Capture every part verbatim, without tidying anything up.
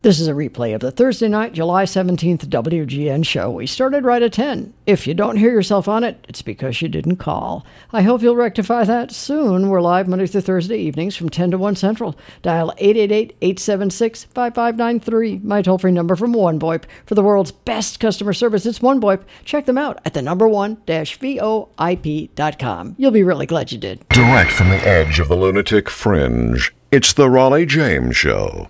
This is a replay of the Thursday night, July seventeenth W G N show. We started right at ten. If you don't hear yourself on it, it's because you didn't call. I hope you'll rectify that soon. We're live Monday through Thursday evenings from ten to one Central. Dial eight eight eight, eight seven six, five five nine three. My toll-free number from OneVoIP. For the world's best customer service, it's OneVoIP. Check them out at the number one dash VOIP dot com. You'll be really glad you did. Direct from the edge of the lunatic fringe, it's the Raleigh James Show.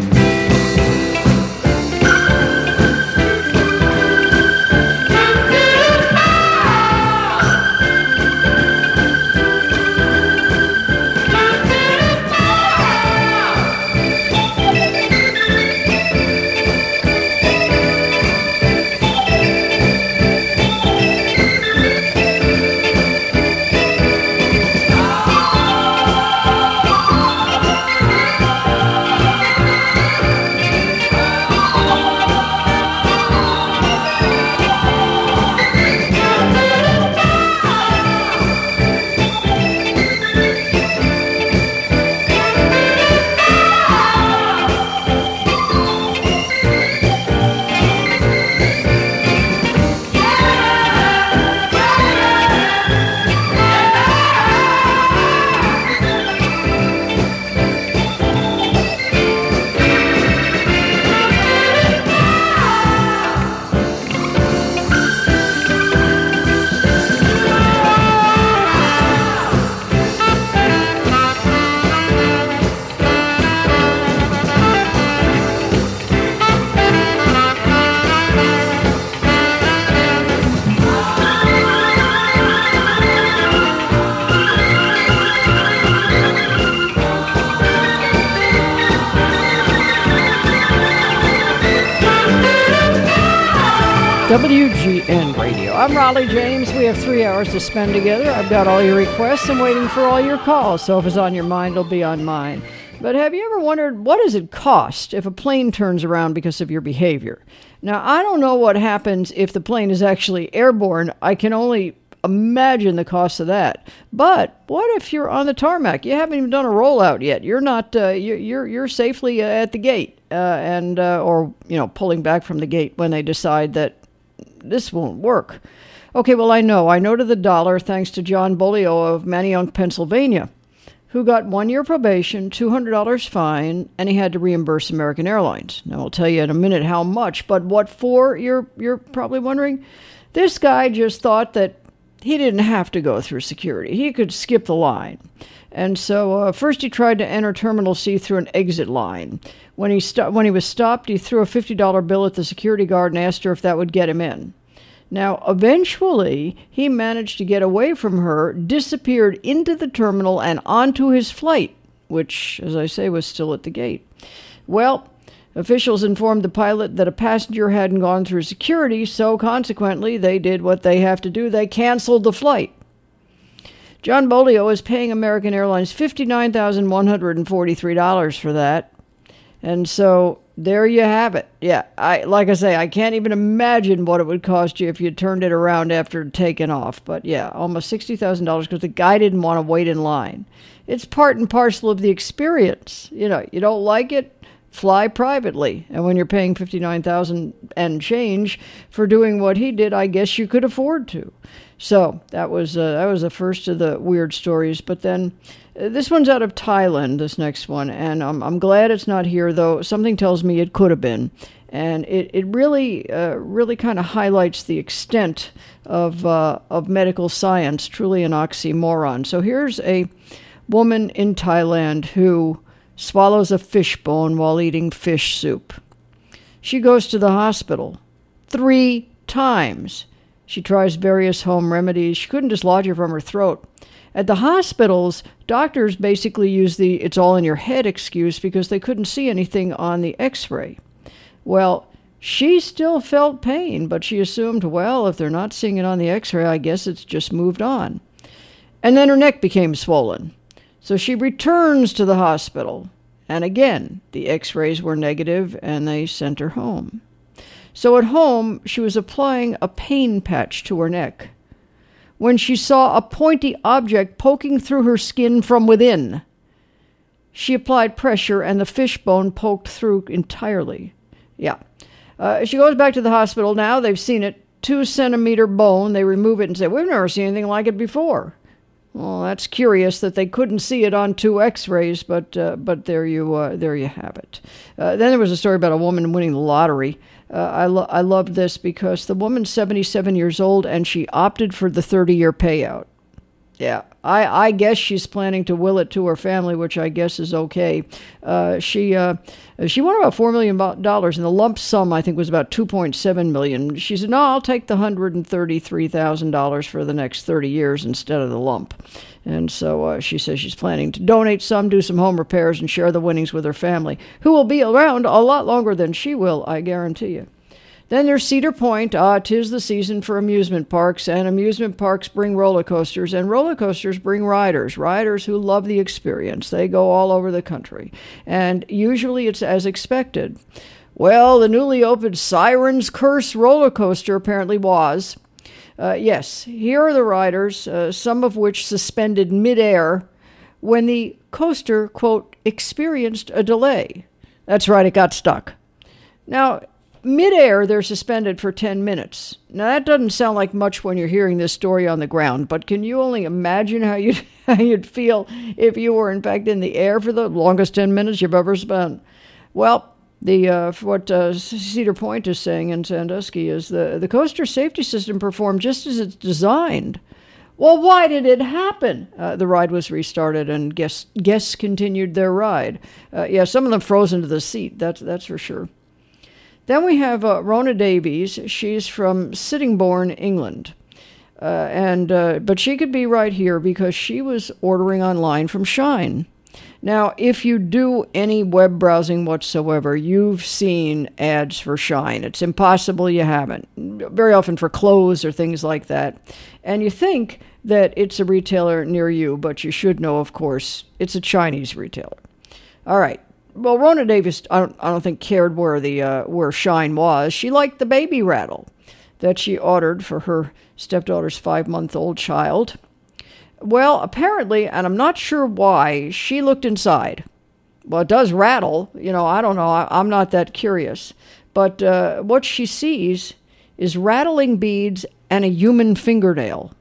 W G N Radio. I'm Raleigh James. We have three hours to spend together. I've got all your requests. I'm waiting for all your calls. So if it's on your mind, it'll be on mine. But have you ever wondered, what does it cost if a plane turns around because of your behavior? Now, I don't know what happens if the plane is actually airborne. I can only imagine the cost of that. But what if you're on the tarmac? You haven't even done a rollout yet. You're not. Uh, you're, you're you're safely uh, at the gate, uh, and uh, or you know pulling back from the gate when they decide that this won't work. Okay, well, I know. I know to the dollar, thanks to John Bolio of Manayunk, Pennsylvania, who got one-year probation, two hundred dollars fine, and he had to reimburse American Airlines. Now, I'll tell you in a minute how much, but what for, you're, you're probably wondering? This guy just thought that he didn't have to go through security. He could skip the line. And so uh, first he tried to enter Terminal C through an exit line. When he sto- when he was stopped, he threw a fifty dollars bill at the security guard and asked her if that would get him in. Now, eventually, he managed to get away from her, disappeared into the terminal and onto his flight, which, as I say, was still at the gate. Well, officials informed the pilot that a passenger hadn't gone through security, so consequently, they did what they have to do. They canceled the flight. John Bolio is paying American Airlines fifty-nine thousand one hundred forty-three dollars for that. And so there you have it. Yeah, I like I say, I can't even imagine what it would cost you if you turned it around after taking off. But yeah, almost sixty thousand dollars because the guy didn't want to wait in line. It's part and parcel of the experience. You know, you don't like it, fly privately. And when you're paying fifty-nine thousand dollars and change for doing what he did, I guess you could afford to. So that was uh, that was the first of the weird stories. But then uh, this one's out of Thailand, this next one. And um, I'm glad it's not here, though. Something tells me it could have been. And it, it really, uh, really kind of highlights the extent of, uh, of medical science, truly an oxymoron. So here's a woman in Thailand who swallows a fish bone while eating fish soup. She goes to the hospital three times. She tries various home remedies. She couldn't dislodge it from her throat. At the hospitals, doctors basically use the it's all in your head excuse because they couldn't see anything on the x-ray. Well, she still felt pain, but she assumed, well, if they're not seeing it on the x-ray, I guess it's just moved on. And then her neck became swollen. So she returns to the hospital. And again, the x-rays were negative and they sent her home. So at home, she was applying a pain patch to her neck when she saw a pointy object poking through her skin from within. She applied pressure, and the fishbone poked through entirely. Yeah. Uh, she goes back to the hospital now. They've seen it. Two centimeter bone. They remove it and say, we've never seen anything like it before. Well, that's curious that they couldn't see it on two x-rays, but uh, but there you uh, there you have it. Uh, then there was a story about a woman winning the lottery. Uh, I, lo- I loved this because the woman's seventy-seven years old, and she opted for the thirty-year payout. Yeah, I, I guess she's planning to will it to her family, which I guess is okay. Uh, she uh, she won about four million dollars, and the lump sum, I think, was about two point seven million dollars. She said, no, I'll take the one hundred thirty-three thousand dollars for the next thirty years instead of the lump. And so uh, she says she's planning to donate some, do some home repairs, and share the winnings with her family, who will be around a lot longer than she will, I guarantee you. Then there's Cedar Point. Ah, 'tis the season for amusement parks, and amusement parks bring roller coasters, and roller coasters bring riders, riders who love the experience. They go all over the country, and usually it's as expected. Well, the newly opened Siren's Curse roller coaster apparently was. Uh, yes, here are the riders, uh, some of which suspended midair when the coaster, quote, experienced a delay. That's right, it got stuck. Now, midair, they're suspended for ten minutes. Now, that doesn't sound like much when you're hearing this story on the ground, but can you only imagine how you'd, how you'd feel if you were, in fact, in the air for the longest ten minutes you've ever spent? Well, the uh, what uh, Cedar Point is saying in Sandusky is the, the coaster safety system performed just as it's designed. Well, why did it happen? Uh, the ride was restarted, and guests, guests continued their ride. Uh, yeah, some of them froze into the seat, that's, that's for sure. Then we have uh, Rona Davies. She's from Sittingbourne, England. Uh, and uh, but she could be right here because she was ordering online from Shine. Now, if you do any web browsing whatsoever, you've seen ads for Shine. It's impossible you haven't. Very often for clothes or things like that. And you think that it's a retailer near you, but you should know, of course, it's a Chinese retailer. All right. Well, Rona Davis, I don't, I don't think cared where the uh, where Shine was. She liked the baby rattle that she ordered for her stepdaughter's five-month-old child. Well, apparently, and I'm not sure why, she looked inside. Well, it does rattle. You know, I don't know. I, I'm not that curious. But uh, what she sees is rattling beads and a human fingernail.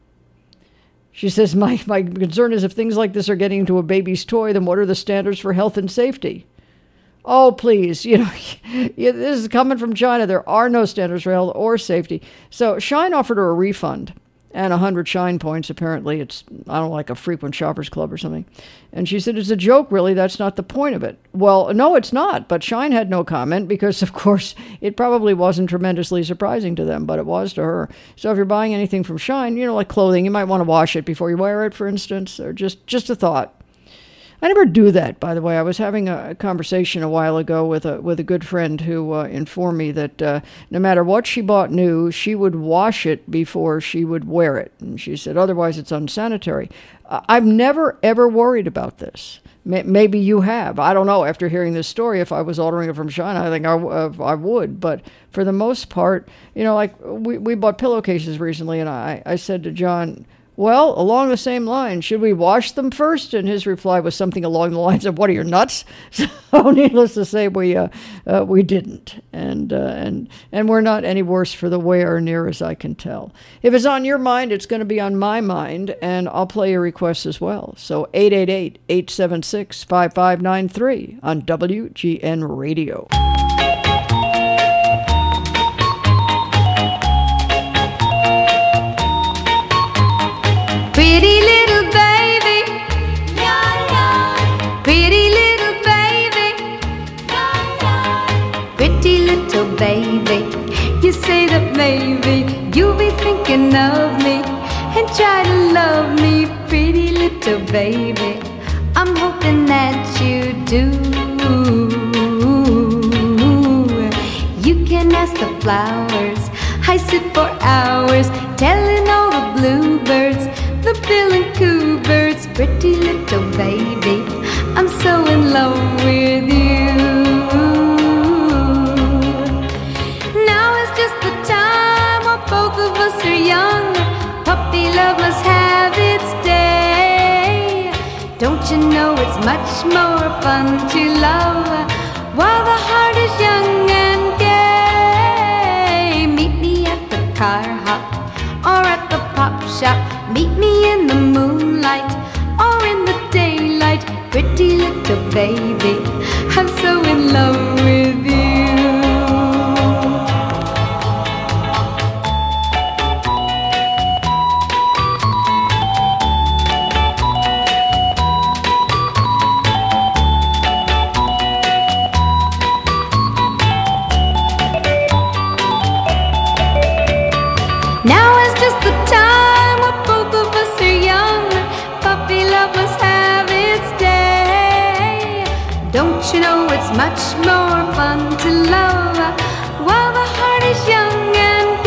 She says, my, my concern is if things like this are getting into a baby's toy, then what are the standards for health and safety? Oh, please, you know, this is coming from China. There are no standards for health or safety. So Shine offered her a refund and one hundred Shine points. Apparently, it's, I don't know, like a frequent shoppers club or something. And she said, it's a joke, really. That's not the point of it. Well, no, it's not. But Shine had no comment because, of course, it probably wasn't tremendously surprising to them, but it was to her. So if you're buying anything from Shine, you know, like clothing, you might want to wash it before you wear it, for instance, or just, just a thought. I never do that, by the way. I was having a conversation a while ago with a with a good friend who uh, informed me that uh, no matter what she bought new, she would wash it before she would wear it. And she said, otherwise it's unsanitary. Uh, I've never, ever worried about this. May- maybe you have. I don't know. After hearing this story, if I was ordering it from China, I think I, uh, I would. But for the most part, you know, like we, we bought pillowcases recently, and I, I said to John, well, along the same line, should we wash them first? And his reply was something along the lines of, what are you, nuts? So needless to say, we uh, uh, we didn't. And, uh, and, and we're not any worse for the wear, near as I can tell. If it's on your mind, it's going to be on my mind, and I'll play your requests as well. So eight eight eight, eight seven six, five five nine three on W G N Radio. Pretty little baby, yeah, yeah. Pretty little baby, yeah, yeah. Pretty little baby, you say that maybe you'll be thinking of me and try to love me. Pretty little baby, I'm hoping that you do. You can ask the flowers, I sit for hours telling all the bluebirds, the bill and coo birds. Pretty little baby, I'm so in love with you. Now is just the time while both of us are young. Puppy love must have its day. Don't you know it's much more fun to love while the heart is young and gay? Meet me at the car hop or at the pop shop. Meet me in the moonlight or in the daylight. Pretty little baby, I'm so in love with you. Now is just the time when both of us are young. Puppy love must have its day. Don't you know it's much more fun to love while the heart is young and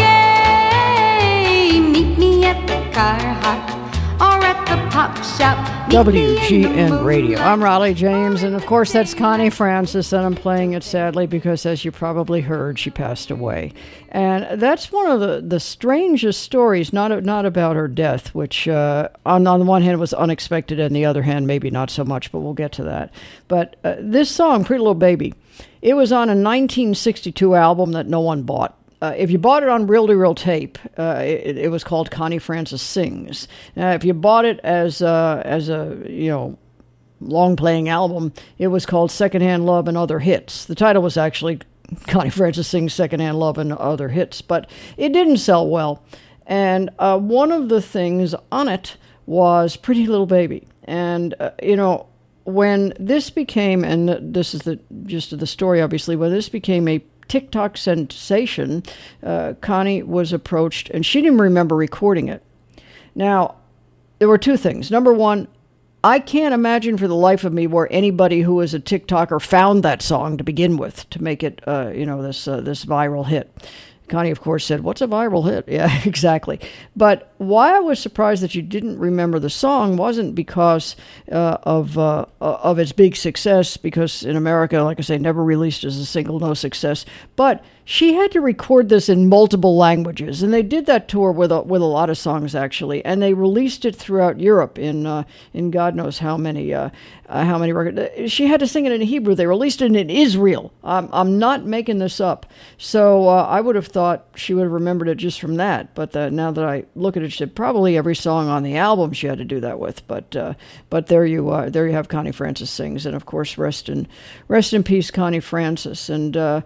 gay? Meet me at the car hop or at the pop shop. W G N Radio. I'm Raleigh James, and of course that's Connie Francis, and I'm playing it sadly because, as you probably heard, she passed away. And that's one of the, the strangest stories, not not about her death, which uh, on, on the one hand was unexpected, and the other hand maybe not so much, but we'll get to that. But uh, this song, Pretty Little Baby, it was on a nineteen sixty-two album that no one bought. Uh, if you bought it on reel-to-reel tape, uh, it, it was called Connie Francis Sings. Now, if you bought it as uh, as a you know long-playing album, it was called Secondhand Love and Other Hits. The title was actually Connie Francis Sings Secondhand Love and Other Hits, but it didn't sell well. And uh, one of the things on it was Pretty Little Baby, and uh, you know when this became, and this is the gist of the story, obviously, when this became a TikTok sensation, uh, Connie was approached, and she didn't remember recording it. Now, there were two things. Number one, I can't imagine for the life of me where anybody who was a TikToker found that song to begin with to make it, uh, you know, this uh, this viral hit. Connie, of course, said, "What's a viral hit?" Yeah, exactly. But why I was surprised that you didn't remember the song wasn't because uh, of uh, of its big success, because in America, like I say, never released as a single, no success. But she had to record this in multiple languages, and they did that tour with a, with a lot of songs, actually, and they released it throughout Europe in uh, in God knows how many uh, uh, how many records. She had to sing it in Hebrew. They released it in Israel. I'm, I'm not making this up. So uh, I would have thought she would have remembered it just from that. But uh, now that I look at it, she said probably every song on the album she had to do that with. But uh, but there you are. There you have Connie Francis Sings, and of course, rest in rest in peace, Connie Francis. And uh,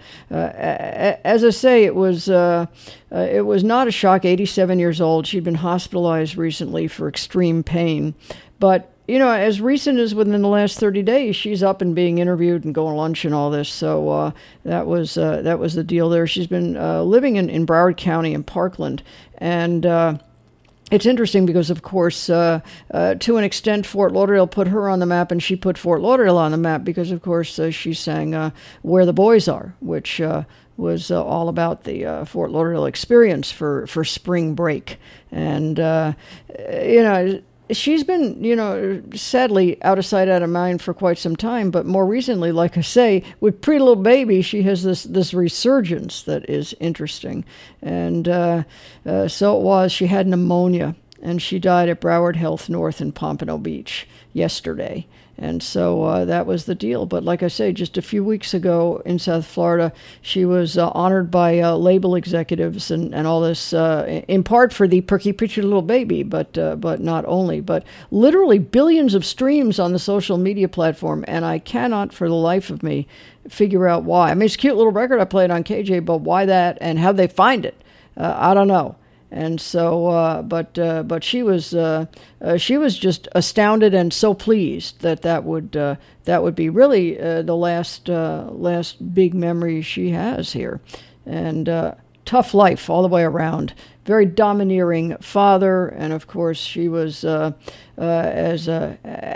uh, as I say, it was uh, uh, it was not a shock. eighty-seven years old. She'd been hospitalized recently for extreme pain, but you know, as recent as within the last thirty days, she's up and being interviewed and going to lunch and all this. So uh, that was uh, that was the deal there. She's been uh, living in, in Broward County in Parkland. And uh, it's interesting because, of course, uh, uh, to an extent, Fort Lauderdale put her on the map, and she put Fort Lauderdale on the map because, of course, uh, she sang uh, Where the Boys Are, which uh, was uh, all about the uh, Fort Lauderdale experience for, for spring break. And, uh, you know, she's been, you know, sadly out of sight, out of mind for quite some time. But more recently, like I say, with Pretty Little Baby, she has this this resurgence that is interesting. And uh, uh, so it was. She had pneumonia, and she died at Broward Health North in Pompano Beach yesterday. And so uh, that was the deal. But like I say, just a few weeks ago in South Florida, she was uh, honored by uh, label executives and, and all this, uh, in part for the Perky Pretty Little Baby, but uh, but not only, but literally billions of streams on the social media platform. And I cannot for the life of me figure out why. I mean, it's a cute little record I played on K J, but why that and how they find it? Uh, I don't know. And so, uh, but uh, but she was uh, uh, she was just astounded and so pleased that that would uh, that would be really uh, the last uh, last big memory she has here. And uh, tough life all the way around. Very domineering father, and of course she was uh, uh, as uh,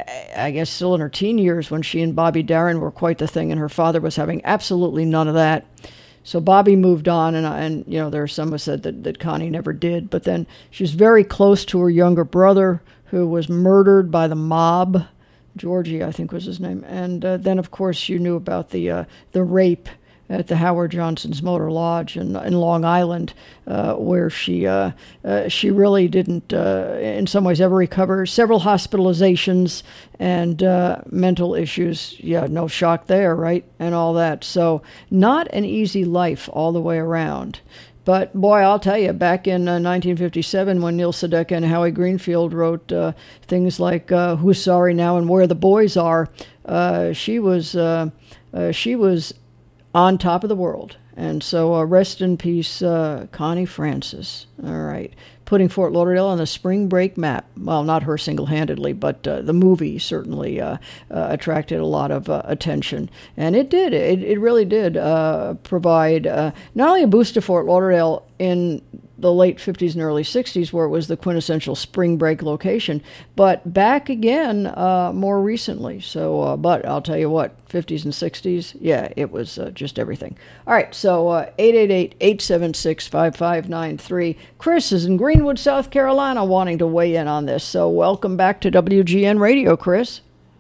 I guess still in her teen years when she and Bobby Darin were quite the thing, and her father was having absolutely none of that. So Bobby moved on, and, and you know, there are some who said that, that Connie never did. But then she was very close to her younger brother, who was murdered by the mob. Georgie, I think was his name. And uh, then, of course, you knew about the uh, the rape at the Howard Johnson's Motor Lodge in, in Long Island, uh, where she uh, uh, she really didn't, uh, in some ways, ever recover. Several hospitalizations and uh, mental issues. Yeah, no shock there, right? And all that. So not an easy life all the way around. But, boy, I'll tell you, back in uh, nineteen fifty-seven, when Neil Sedaka and Howie Greenfield wrote uh, things like uh, Who's Sorry Now and Where the Boys Are, uh, she was uh, uh, she was on top of the world. And so uh, rest in peace, uh, Connie Francis. All right. Putting Fort Lauderdale on the spring break map. Well, not her single-handedly, but uh, the movie certainly uh, uh, attracted a lot of uh, attention. And it did. It, it really did uh, provide uh, not only a boost to Fort Lauderdale in the late fifties and early sixties, where it was the quintessential spring break location, but back again uh, more recently. So, uh, but I'll tell you what, fifties and sixties, yeah, it was uh, just everything. All right, so uh, eight eight eight, eight seven six, five five nine three. Chris is in Greenwood, South Carolina, wanting to weigh in on this. So welcome back to W G N Radio, Chris.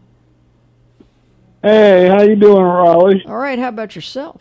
Hey, how you doing, Raleigh? All right, how about yourself?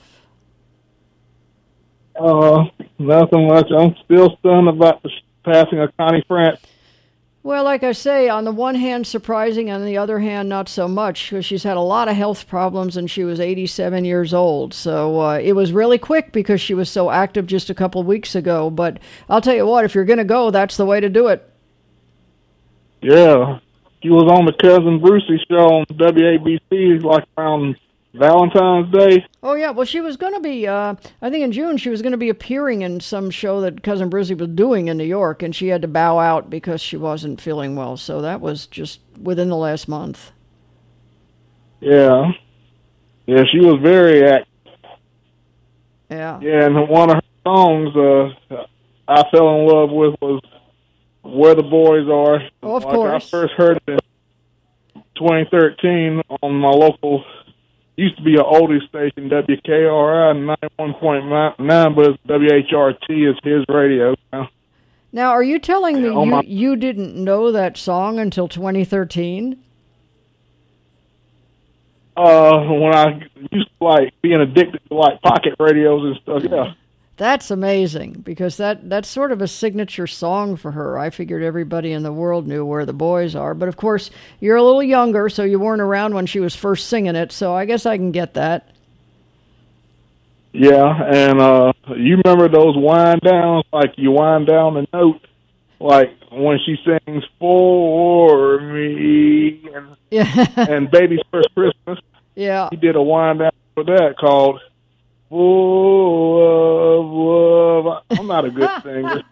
Uh, nothing much. I'm still stunned about the passing of Connie Francis. Well, like I say, on the one hand, surprising, on the other hand, not so much, because she's had a lot of health problems, and she was eighty-seven years old. So uh, it was really quick because she was so active just a couple of weeks ago. But I'll tell you what, if you're going to go, that's the way to do it. Yeah. She was on the Cousin Brucey show on W A B C like around Valentine's Day. Oh, yeah. Well, she was going to be, uh, I think in June, she was going to be appearing in some show that Cousin Brucey was doing in New York, and she had to bow out because she wasn't feeling well. So that was just within the last month. Yeah. Yeah, she was very active. Yeah. Yeah, and one of her songs uh, I fell in love with was Where the Boys Are. Oh, of like course. I first heard it in twenty thirteen on my local, used to be an oldie station, W K R I ninety-one point nine, but W H R T is his radio now. Now, are you telling me Yeah, oh you, my- you didn't know that song until twenty thirteen? Uh, when I used to like being addicted to like pocket radios and stuff, yeah. That's amazing, because that, that's sort of a signature song for her. I figured everybody in the world knew Where the Boys Are. But, of course, you're a little younger, so you weren't around when she was first singing it, so I guess I can get that. Yeah, and uh, you remember those wind downs, like you wind down the note, like when she sings For Me and, Yeah. and Baby's First Christmas. Yeah. He did a wind down for that called Full of Love. I'm not a good singer.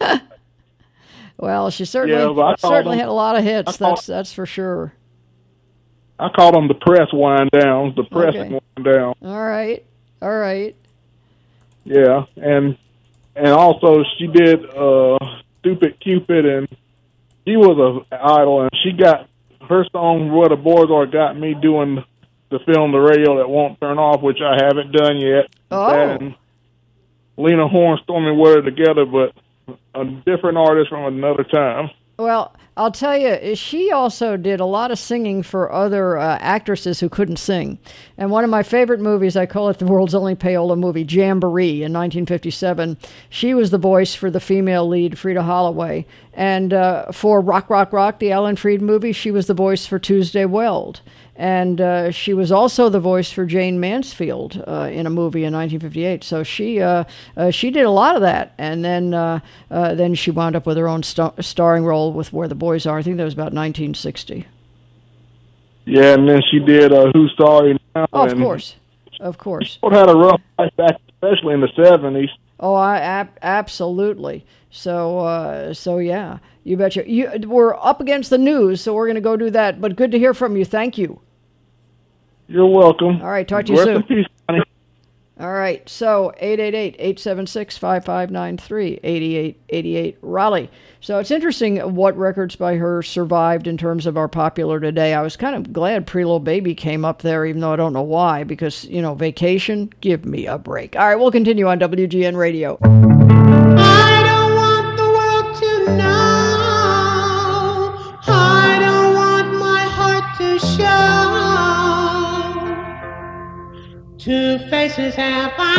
Well, she certainly Yeah, but I called certainly them- had a lot of hits, I called- that's that's for sure. I call them the press wind downs, the pressing Okay. wind down. All right. All right. Yeah, and and also she did uh, Stupid Cupid, and she was an idol, and she got her song Where the Boys Are got me doing the film The Radio That Won't Turn Off, which I haven't done yet. Oh. That and Lena Horne, Stormy Weather together, but a different artist from another time. Well, I'll tell you, she also did a lot of singing for other uh, actresses who couldn't sing. And one of my favorite movies, I call it the world's only payola movie, Jamboree, in nineteen fifty-seven. She was the voice for the female lead, Frida Holloway. And uh, for Rock, Rock, Rock, the Alan Freed movie, she was the voice for Tuesday Weld. And uh, she was also the voice for Jane Mansfield uh, in a movie in nineteen fifty-eight. So she uh, uh, she did a lot of that, and then uh, uh, then she wound up with her own st- starring role with Where the Boys Are. I think that was about nineteen sixty. Yeah, and then she did uh, Who's Sorry Now. Oh, of and course, of course. She had a rough life back, especially in the seventies. Oh, I ab- absolutely. So uh, so yeah, you betcha. You we're up against the news, so we're going to go do that. But good to hear from you. Thank you. You're welcome. All right, talk to you Rest soon. in peace, honey. All right, so eight eight eight, eight seven six, five five nine three, eight eight eight eight, Raleigh. So it's interesting what records by her survived in terms of our popular today. I was kind of glad Preload Baby came up there, even though I don't know why, because, you know, Vacation, give me a break. All right, we'll continue on W G N Radio. I don't want the world to know. I don't want my heart to show. Two faces have I.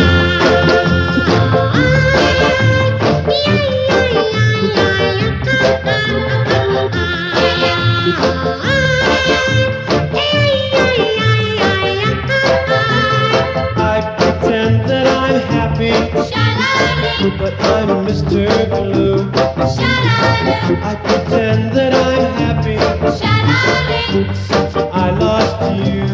I pretend that I'm happy, but I'm Mister Blue. I pretend that I'm happy since I lost you.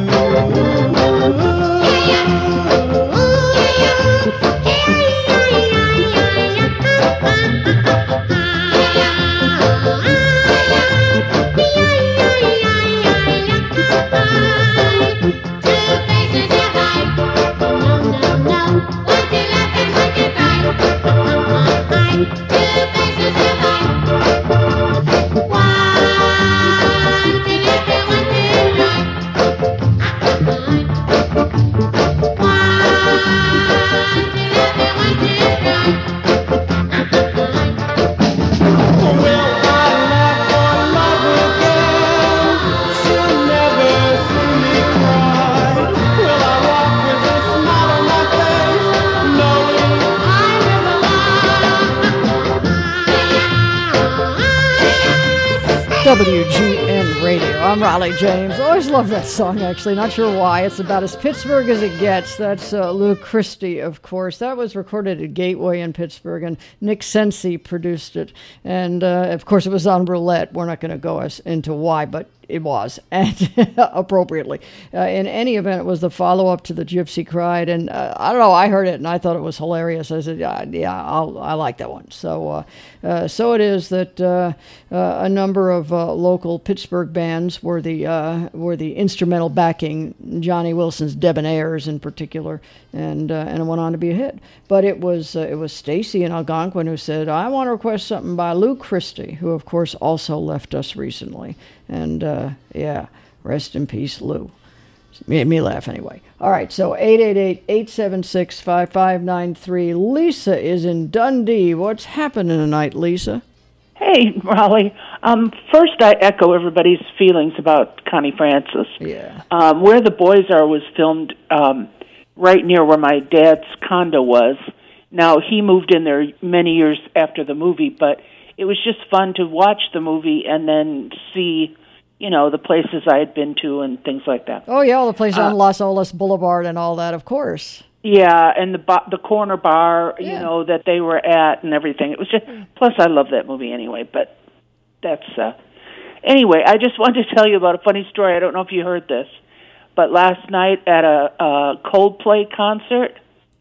W G N Radio. I'm Raleigh James. Always love that song, actually. Not sure why. It's about as Pittsburgh as it gets. That's uh, Lou Christie, of course. That was recorded at Gateway in Pittsburgh, and Nick Sensi produced it. And, uh, of course, it was on roulette. We're not going to go as into why, but it was, and appropriately. Uh, in any event, it was the follow-up to the Gypsy Cried, and uh, I don't know, I heard it, and I thought it was hilarious. I said, yeah, yeah I'll, I like that one. So uh, uh, so it is that uh, uh, a number of uh, local Pittsburgh bands were the uh, were the instrumental backing Johnny Wilson's Debonaires in particular, and uh, and it went on to be a hit. But it was uh, it was Stacy in Algonquin who said, I want to request something by Lou Christie, who, of course, also left us recently. And, uh, yeah, rest in peace, Lou. Made me laugh anyway. All right, so eight eight eight, eight seven six, five five nine three. Lisa is in Dundee. What's happening tonight, Lisa? Hey, Raleigh. Um, first, I echo everybody's feelings about Connie Francis. Yeah. Um, Where the Boys Are was filmed um, right near where my dad's condo was. Now, he moved in there many years after the movie, but it was just fun to watch the movie and then see, you know, the places I had been to and things like that. Oh, yeah, all the places Uh, on Las Olas Boulevard and all that, of course. Yeah, and the ba- the corner bar, you Yeah. know, that they were at and everything. It was just, plus I love that movie anyway, but that's, uh, anyway, I just wanted to tell you about a funny story. I don't know if you heard this, but last night at a, a Coldplay concert,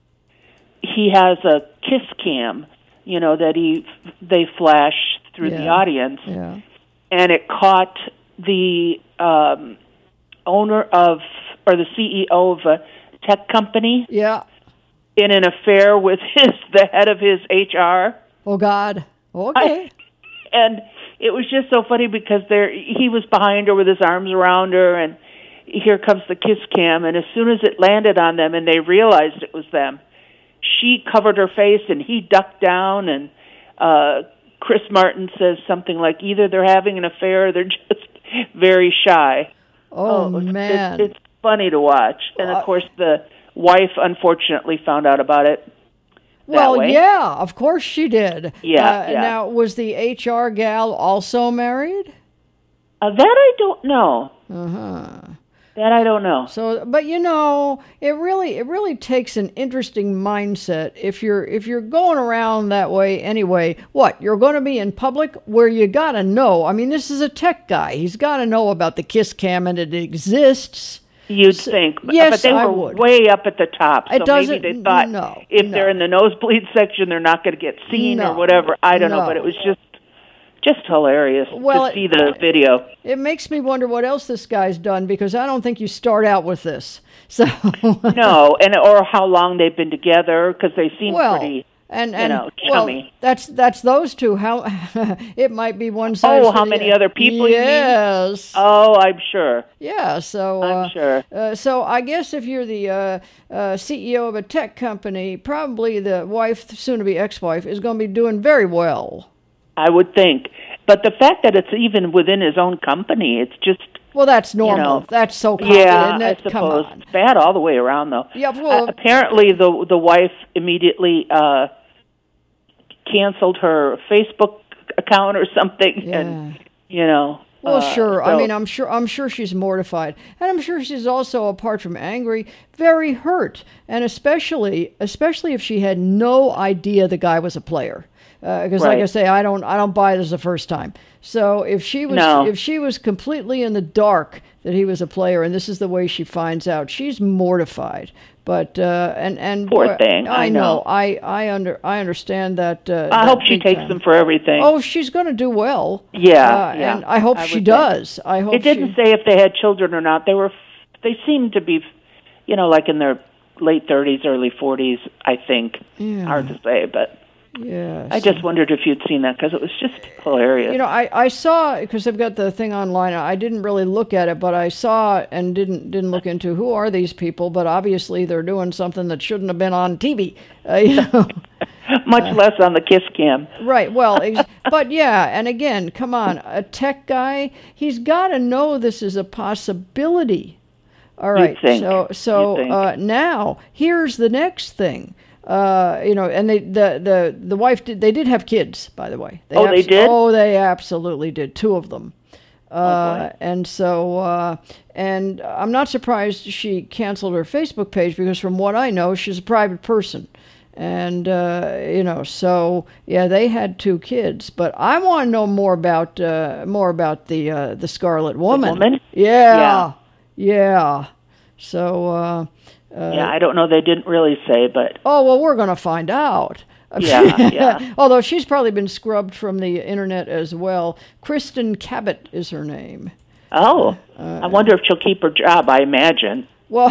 he has a kiss cam, you know, that he they flash through the Yeah. audience, Yeah. and it caught the um, owner of, or the C E O of a tech company Yeah. in an affair with his the head of his H R. Oh, God. Okay. And it was just so funny because there he was behind her with his arms around her, and here comes the kiss cam, and as soon as it landed on them and they realized it was them, she covered her face and he ducked down, and uh, Chris Martin says something like either they're having an affair or they're just very shy. Oh, it's- man. It's, it's funny to watch. And, Well, of course, the wife unfortunately found out about it. Well, way. yeah, of course she did. Yeah, Uh, yeah. Now, was the H R gal also married? Uh, that I don't know. Uh-huh. That I don't know. So, but you know, it really, it really takes an interesting mindset if you're, if you're going around that way anyway. What, you're going to be in public where you got to know. I mean, this is a tech guy. He's got to know about the kiss cam and it exists. You'd think, but, yes, but they I were would. way up at the top, It so doesn't- maybe they thought no, if no. they're in the nosebleed section, they're not going to get seen No, or whatever. I don't know, no. but it was just just hilarious Well, to it- see the video. It makes me wonder what else this guy's done because I don't think you start out with this. So No, and or how long they've been together because they seem well, pretty. and you and know, well, chummy. that's that's those two. How it might be one size. Oh, how for the- many other people you mean? Yes. Oh, I'm sure. Yeah, so I'm uh, sure. Uh, so I guess if you're the uh, uh, C E O of a tech company, probably the wife, soon to be ex-wife, is going to be doing very well. I would think. But the fact that it's even within his own company, it's just Well, that's normal. You know, that's so common, yeah, isn't it? I Come suppose on. it's bad all the way around, though. Yeah, well, uh, apparently the the wife immediately uh, canceled her Facebook account or something, Yeah. and you know. Well, uh, sure. I so- mean, I'm sure. I'm sure she's mortified, and I'm sure she's also, apart from angry, very hurt, and especially, especially if she had no idea the guy was a player. Because, like Right. I say, I don't, I don't buy this the first time. So if she was, No. if she was completely in the dark that he was a player, and this is the way she finds out, she's mortified. But uh, and and Poor boy, thing, I I know. know. I I under I understand that. Uh, I that hope she big takes time. them for everything. Oh, she's going to do well. Yeah, uh, yeah, and I hope I she would think. does. I hope It didn't she, say if they had children or not. They were, they seemed to be, you know, like in their late thirties, early forties. I think. Yeah. Hard to say, but Yes. I just wondered if you'd seen that because it was just hilarious. You know, I, I saw, because I've got the thing online, I didn't really look at it, but I saw and didn't didn't look into who are these people, but obviously they're doing something that shouldn't have been on T V. Uh, you know? Much less on the Kiss Cam. Right, well, ex- but yeah, and again, come on, a tech guy, he's got to know this is a possibility. All right, think. so so You'd think. uh, now here's the next thing. Uh, you know, and they the the the wife did they did have kids, by the way. Oh, they did? Oh, they absolutely did. Two of them. Oh, Uh, and so, uh, and I'm not surprised she canceled her Facebook page because, from what I know, she's a private person, and uh, you know, so yeah, they had two kids. But I want to know more about uh, more about the uh, the Scarlet Woman. woman? Yeah, Yeah. yeah. So, uh, uh, Yeah, I don't know. They didn't really say, but oh well, we're gonna find out. Yeah, yeah. Although she's probably been scrubbed from the internet as well. Kristen Cabot is her name. oh, Uh, I wonder if she'll keep her job. I imagine. Well,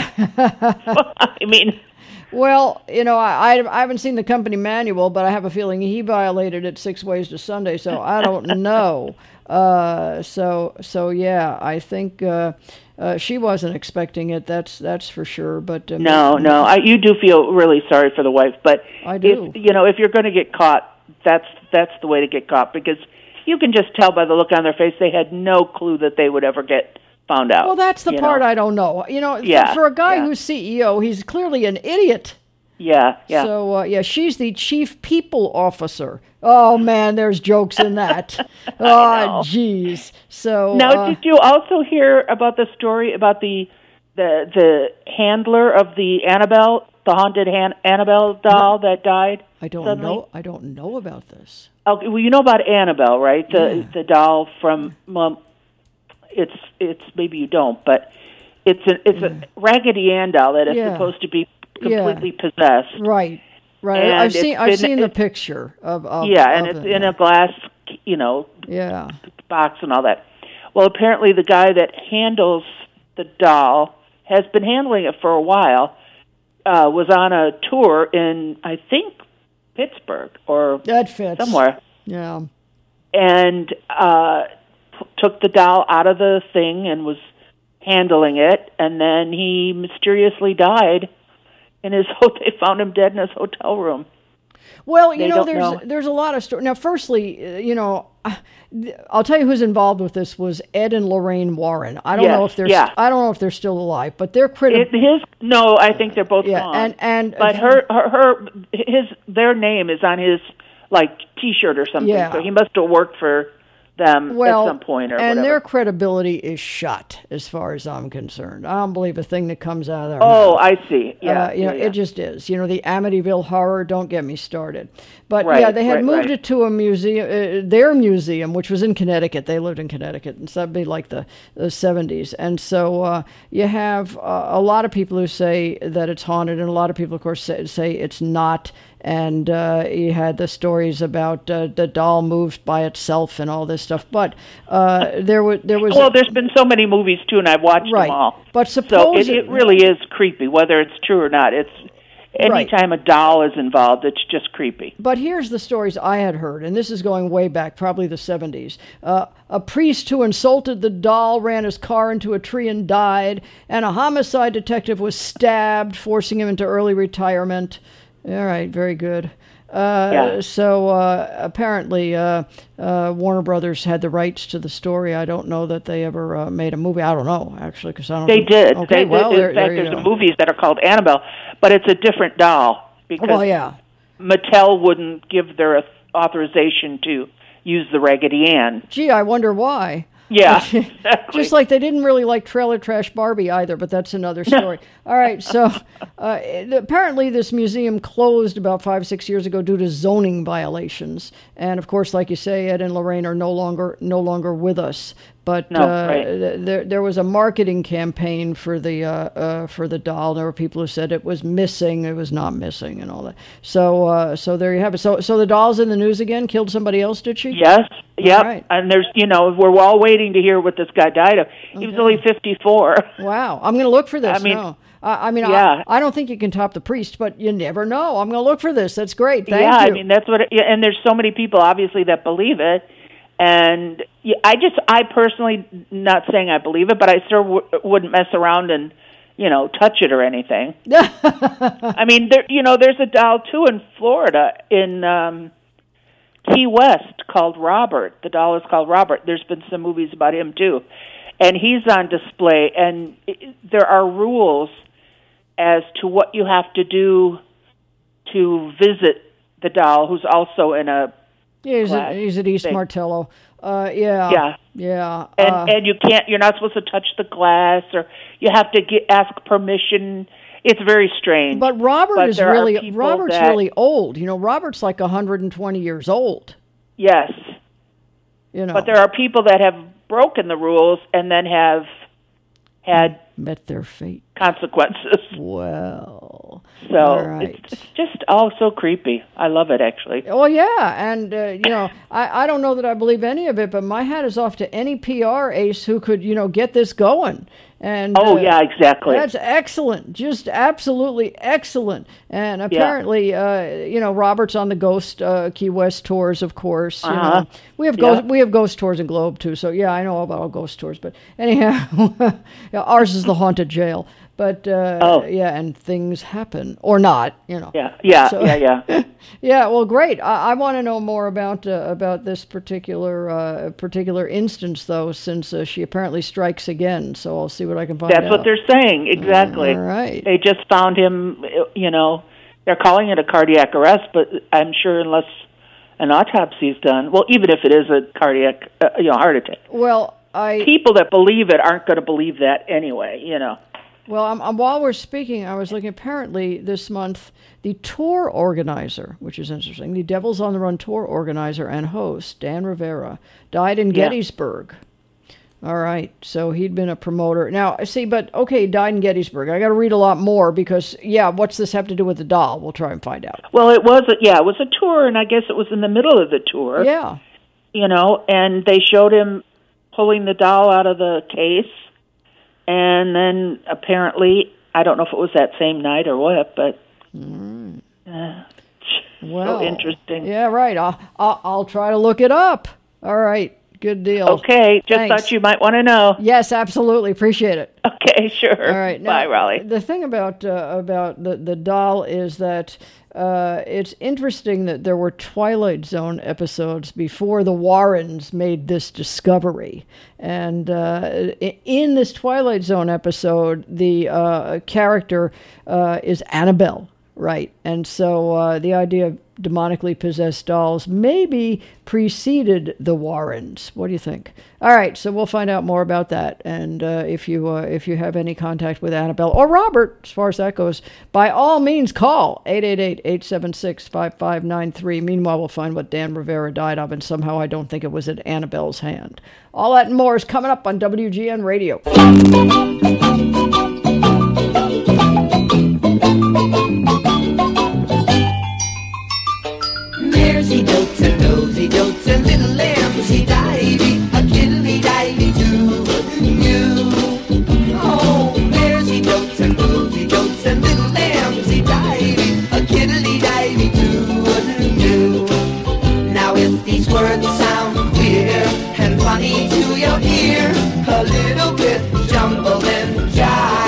I mean, well, you know, I, I I haven't seen the company manual, but I have a feeling he violated it six ways to Sunday, so I don't know. Uh, so so yeah, I think uh, uh, she wasn't expecting it. That's that's for sure. But uh, no, no. I, you do feel really sorry for the wife, but I do. If, you know, if you're going to get caught, that's that's the way to get caught because you can just tell by the look on their face they had no clue that they would ever get found out. Well, that's the you part know? I don't know. You know, Yeah, for a guy yeah. who's C E O, he's clearly an idiot. Yeah, yeah. So, uh, yeah, she's the chief people officer. Oh, man, there's jokes in that. Oh, jeez. So, now, uh, did you also hear about the story about the the the handler of the Annabelle, the haunted Han- Annabelle doll that died? I don't suddenly? know. I don't know about this. Okay, well, you know about Annabelle, right? The Yeah. the doll from well, it's it's maybe you don't, but it's a it's a Raggedy Ann doll that is Yeah. supposed to be Yeah. completely possessed. Right, right. And I've seen. it's I've been- seen the it's- picture of. of Yeah, and of it's it. in a glass, you know, Yeah. box and all that. Well, apparently the guy that handles the doll has been handling it for a while. Uh, was on a tour in I think Pittsburgh or That fits. somewhere. Yeah. and uh, p- took the doll out of the thing and was handling it, and then he mysteriously died in his. They found him dead in his hotel room. Well, you They know, don't there's know. there's a lot of stories. Now, firstly, uh, you know, uh, I'll tell you who's involved with this was Ed and Lorraine Warren. I don't Yes, know if they're yeah. st- I don't know if they're still alive, but they're critical. It, his no, I think they're both Yeah, gone. and- and- but her, her her his their name is on his like T-shirt or something. Yeah. So he must have worked for them well, at some point or and whatever. their credibility is shot, as far as I'm concerned. I don't believe a thing that comes out of their Oh, mouth. I see. Yeah, Uh, you know, yeah, yeah. it just is. You know, the Amityville Horror, don't get me started. But Right, yeah, they had right, moved right. it to a museum, uh, their museum, which was in Connecticut. They lived in Connecticut, and so that'd be like the, the seventies. And so uh, you have uh, a lot of people who say that it's haunted, and a lot of people, of course, say, say it's not. And uh, you had the stories about uh, the doll moved by itself and all this stuff. But uh, there was there was Well, there's been so many movies too, and I've watched right. them all. But So suppose it, it really is creepy, whether it's true or not. It's Right. anytime a doll is involved, it's just creepy. But here's the stories I had heard, and this is going way back, probably the seventies. Uh, a priest who insulted the doll ran his car into a tree and died, and a homicide detective was stabbed, forcing him into early retirement. All right, very good. Uh, Yeah. So uh, apparently, uh, uh, Warner Brothers had the rights to the story. I don't know that they ever uh, made a movie. I don't know actually, because I don't. They think- did. Okay, They well, did. there, In fact, there you there's go. movies that are called Annabelle, but it's a different doll because Well, yeah. Mattel wouldn't give their authorization to use the Raggedy Ann. Gee, I wonder why. Yeah, exactly. Just like they didn't really like Trailer Trash Barbie either, but that's another story. All right, so uh, it- apparently this museum closed about five, six years ago due to zoning violations. And of course, like you say, Ed and Lorraine are no longer no longer with us. But No, uh, right. th- there there was a marketing campaign for the uh, uh, for the doll. There were people who said it was missing, it was not missing, and all that. So uh, so there you have it. So so the doll's in the news again. Killed somebody else, did she? Yes, yep. right. And there's, you know, we're all waiting to hear what this guy died of. He was only fifty-four. Wow, I'm going to look for this. I mean, no. I I mean, yeah. I, I don't think you can top the priest, but you never know. I'm going to look for this. That's great. Thank yeah, you. I mean, that's what, it, yeah, and there's so many people, obviously, that believe it. And yeah, I just, I personally, not saying I believe it, but I still w- wouldn't mess around and, you know, touch it or anything. I mean, there, you know, there's a doll, too, in Florida, in um, Key West, called Robert. The doll is called Robert. There's been some movies about him, too. And he's on display, and it, there are rules as to what you have to do to visit the doll, who's also in a Yeah, he's, at, glass he's at East thing. Martello. Uh, yeah. Yeah. Yeah. and uh, and you can't, you're not supposed to touch the glass, or you have to get, ask permission. It's very strange. but Robert but is there are really people Robert's that- really old. You know, Robert's like one hundred twenty years old. Yes, You know, but there are people that have broken the rules and then have had met their fate. consequences. Well. So all right. it's, it's just all so creepy. I love it, actually. Well, yeah, and uh, you know, I, I don't know that I believe any of it, but my hat is off to any P R ace who could, you know, get this going. And Oh, uh, yeah, exactly. that's excellent, just absolutely excellent. And apparently, uh, you know, Robert's on the Ghost uh, Key West tours, of course. You Uh-huh. know. We have Yeah. ghost, we have ghost tours in Globe too, so yeah, I know about all ghost tours. But anyhow, yeah, ours is the haunted jail. But uh, Oh. yeah, and things happen or not, you know. Yeah, yeah, So- yeah, yeah. Yeah, well, great. I, I want to know more about uh, about this particular uh, particular instance, though, since uh, she apparently strikes again. So I'll see what I can find That's out. what they're saying, exactly. All right. They just found him, you know, they're calling it a cardiac arrest, but I'm sure unless an autopsy is done, well, even if it is a cardiac, uh, you know, heart attack, Well, I people that believe it aren't going to believe that anyway, you know. well, I'm, I'm, while we're speaking, I was looking. Apparently, this month, the tour organizer, which is interesting, the Devils on the Run tour organizer and host, Dan Rivera, died in Yeah. Gettysburg. All right, so he'd been a promoter. Now, see, but okay, died in Gettysburg. I got to read a lot more because, yeah, what's this have to do with the doll? We'll try and find out. Well, it was, a, yeah, it was a tour, and I guess it was in the middle of the tour, Yeah. you know, and they showed him pulling the doll out of the case, and then apparently, I don't know if it was that same night or what, but uh, Well, so interesting. Yeah, right. I'll, I'll, I'll try to look it up. All right, good deal. Okay, just Thanks. thought you might want to know. Yes, absolutely. Appreciate it. Okay, sure. All right. Bye, now, Raleigh. The thing about uh, about the, the doll is that uh, it's interesting that there were Twilight Zone episodes before the Warrens made this discovery. And uh, i- in this Twilight Zone episode, the uh, character uh, is Annabelle. Right. And so uh, the idea of demonically possessed dolls maybe preceded the Warrens. What do you think? All right, so we'll find out more about that. And uh, if you uh, if you have any contact with Annabelle or Robert, as far as that goes, by all means call eight eight eight, eight seven six, five five nine three. Meanwhile, we'll find what Dan Rivera died of, and somehow I don't think it was at Annabelle's hand. All that and more is coming up on W G N Radio. There's dotes and nosy dotes and little lambsy divey, a kiddly divey to you. Oh, there's dotes and nosy dotes and little lambsy divey, a kiddly divey to you. Now if these words sound queer and funny to your ear, a little bit jumbled and jive.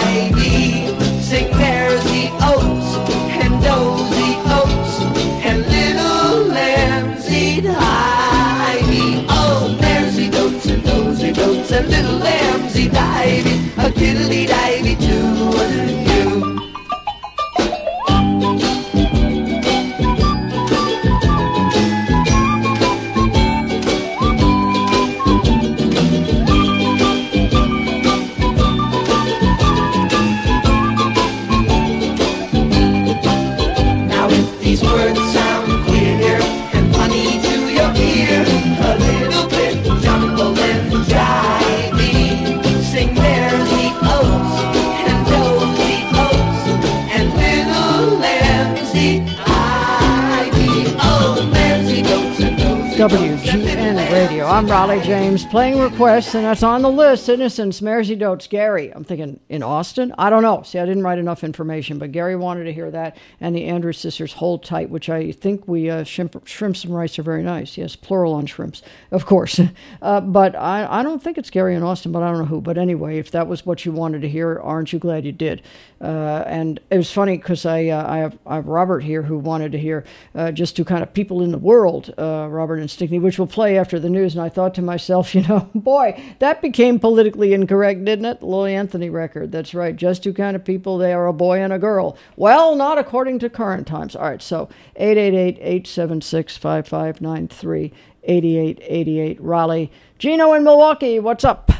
W G N Radio. I'm Raleigh James playing requests, and that's on the list. Innocence, Mersey Dotes, Gary. I'm thinking in Austin? I don't know. See, I didn't write enough information, but Gary wanted to hear that. And the Andrews Sisters, Hold Tight, which I think we, uh, shrimp, shrimps and rice are very nice. Yes, plural on shrimps, of course. Uh, but I, I don't think it's Gary in Austin, but I don't know who. But anyway, if that was what you wanted to hear, aren't you glad you did? Uh, and it was funny because I, uh, I, have, I have Robert here who wanted to hear uh, just two kind of people in the world, uh, Robert and Stickney, which will play after the news. And I thought to myself, you know, boy, that became politically incorrect, didn't it? Lloyd Anthony record. That's right. Just two kind of people. They are a boy and a girl. Well, not according to current times. All right. So eight eight eight, eight seven six, five five nine three, eight eight eight eight. Raleigh. Gino in Milwaukee. What's up?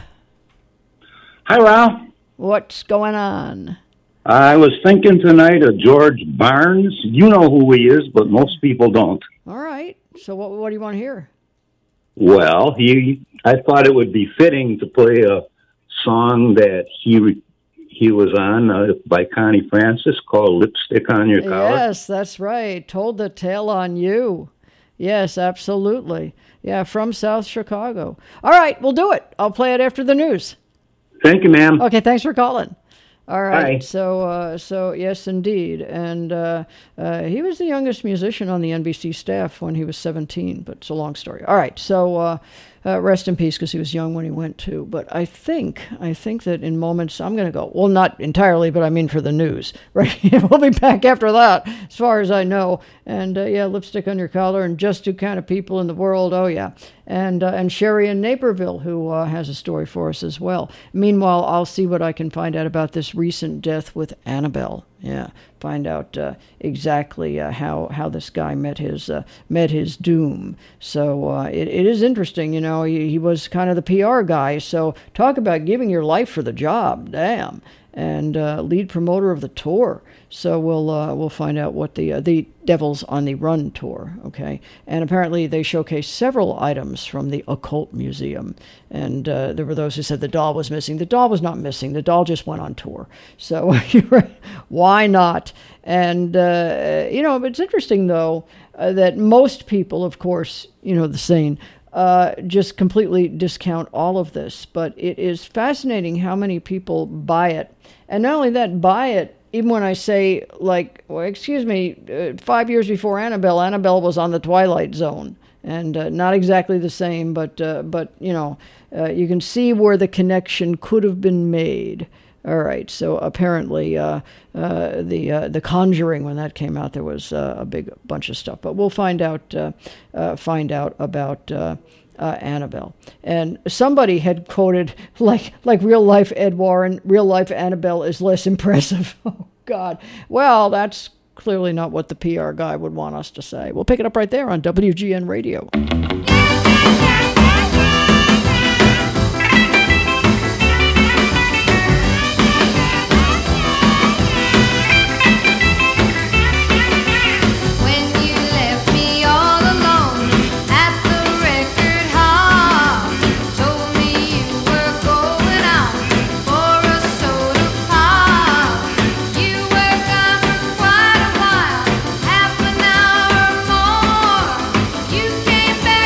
Hi, Ralph. What's going on? I was thinking tonight of George Barnes. You know who he is, but most people don't. All right. So what what do you want to hear? Well, he. I thought it would be fitting to play a song that he he was on uh, by Connie Francis called "Lipstick on Your Collar." Yes, that's right. Told the Tale on You. Yes, absolutely. Yeah, from South Chicago. All right, we'll do it. I'll play it after the news. Thank you, ma'am. Okay, thanks for calling. All right, Hi. so uh, so yes, indeed, and uh, uh, he was the youngest musician on the N B C staff when he was seventeen. But it's a long story. All right, so uh, uh, rest in peace because he was young when he went too. But I think I think that in moments I'm going to go. Well, not entirely, but I mean for the news. Right, we'll be back after that, as far as I know. And uh, yeah, Lipstick on Your Collar, and Just Two Kind of People in the World. Oh yeah. And uh, and Sherry in Naperville, who uh, has a story for us as well. Meanwhile, I'll see what I can find out about this recent death with Annabelle. Yeah, find out uh, exactly uh, how how this guy met his uh, met his doom. So uh, it it is interesting, you know. He, he was kind of the P R guy. So talk about giving your life for the job. Damn. And uh, lead promoter of the tour. So we'll uh, we'll find out what the uh, the Devils on the Run tour, okay? And apparently they showcased several items from the Occult Museum. And uh, there were those who said the doll was missing. The doll was not missing. The doll just went on tour. So why not? And, uh, you know, it's interesting, though, uh, that most people, of course, you know, the sane, Uh, just completely discount all of this. But it is fascinating how many people buy it. And not only that, buy it, even when I say, like, well, excuse me, uh, five years before Annabelle, Annabelle was on the Twilight Zone. And uh, not exactly the same, but, uh, but you know, uh, you can see where the connection could have been made. All right, so apparently uh, uh, the uh, the Conjuring, when that came out, there was uh, a big bunch of stuff. But we'll find out uh, uh, find out about uh, uh, Annabelle. And somebody had quoted, like like real life Ed Warren, real life Annabelle is less impressive. Oh God. Well, that's clearly not what the P R guy would want us to say. We'll pick it up right there on W G N Radio. Quite a while, half an hour or more. You came back.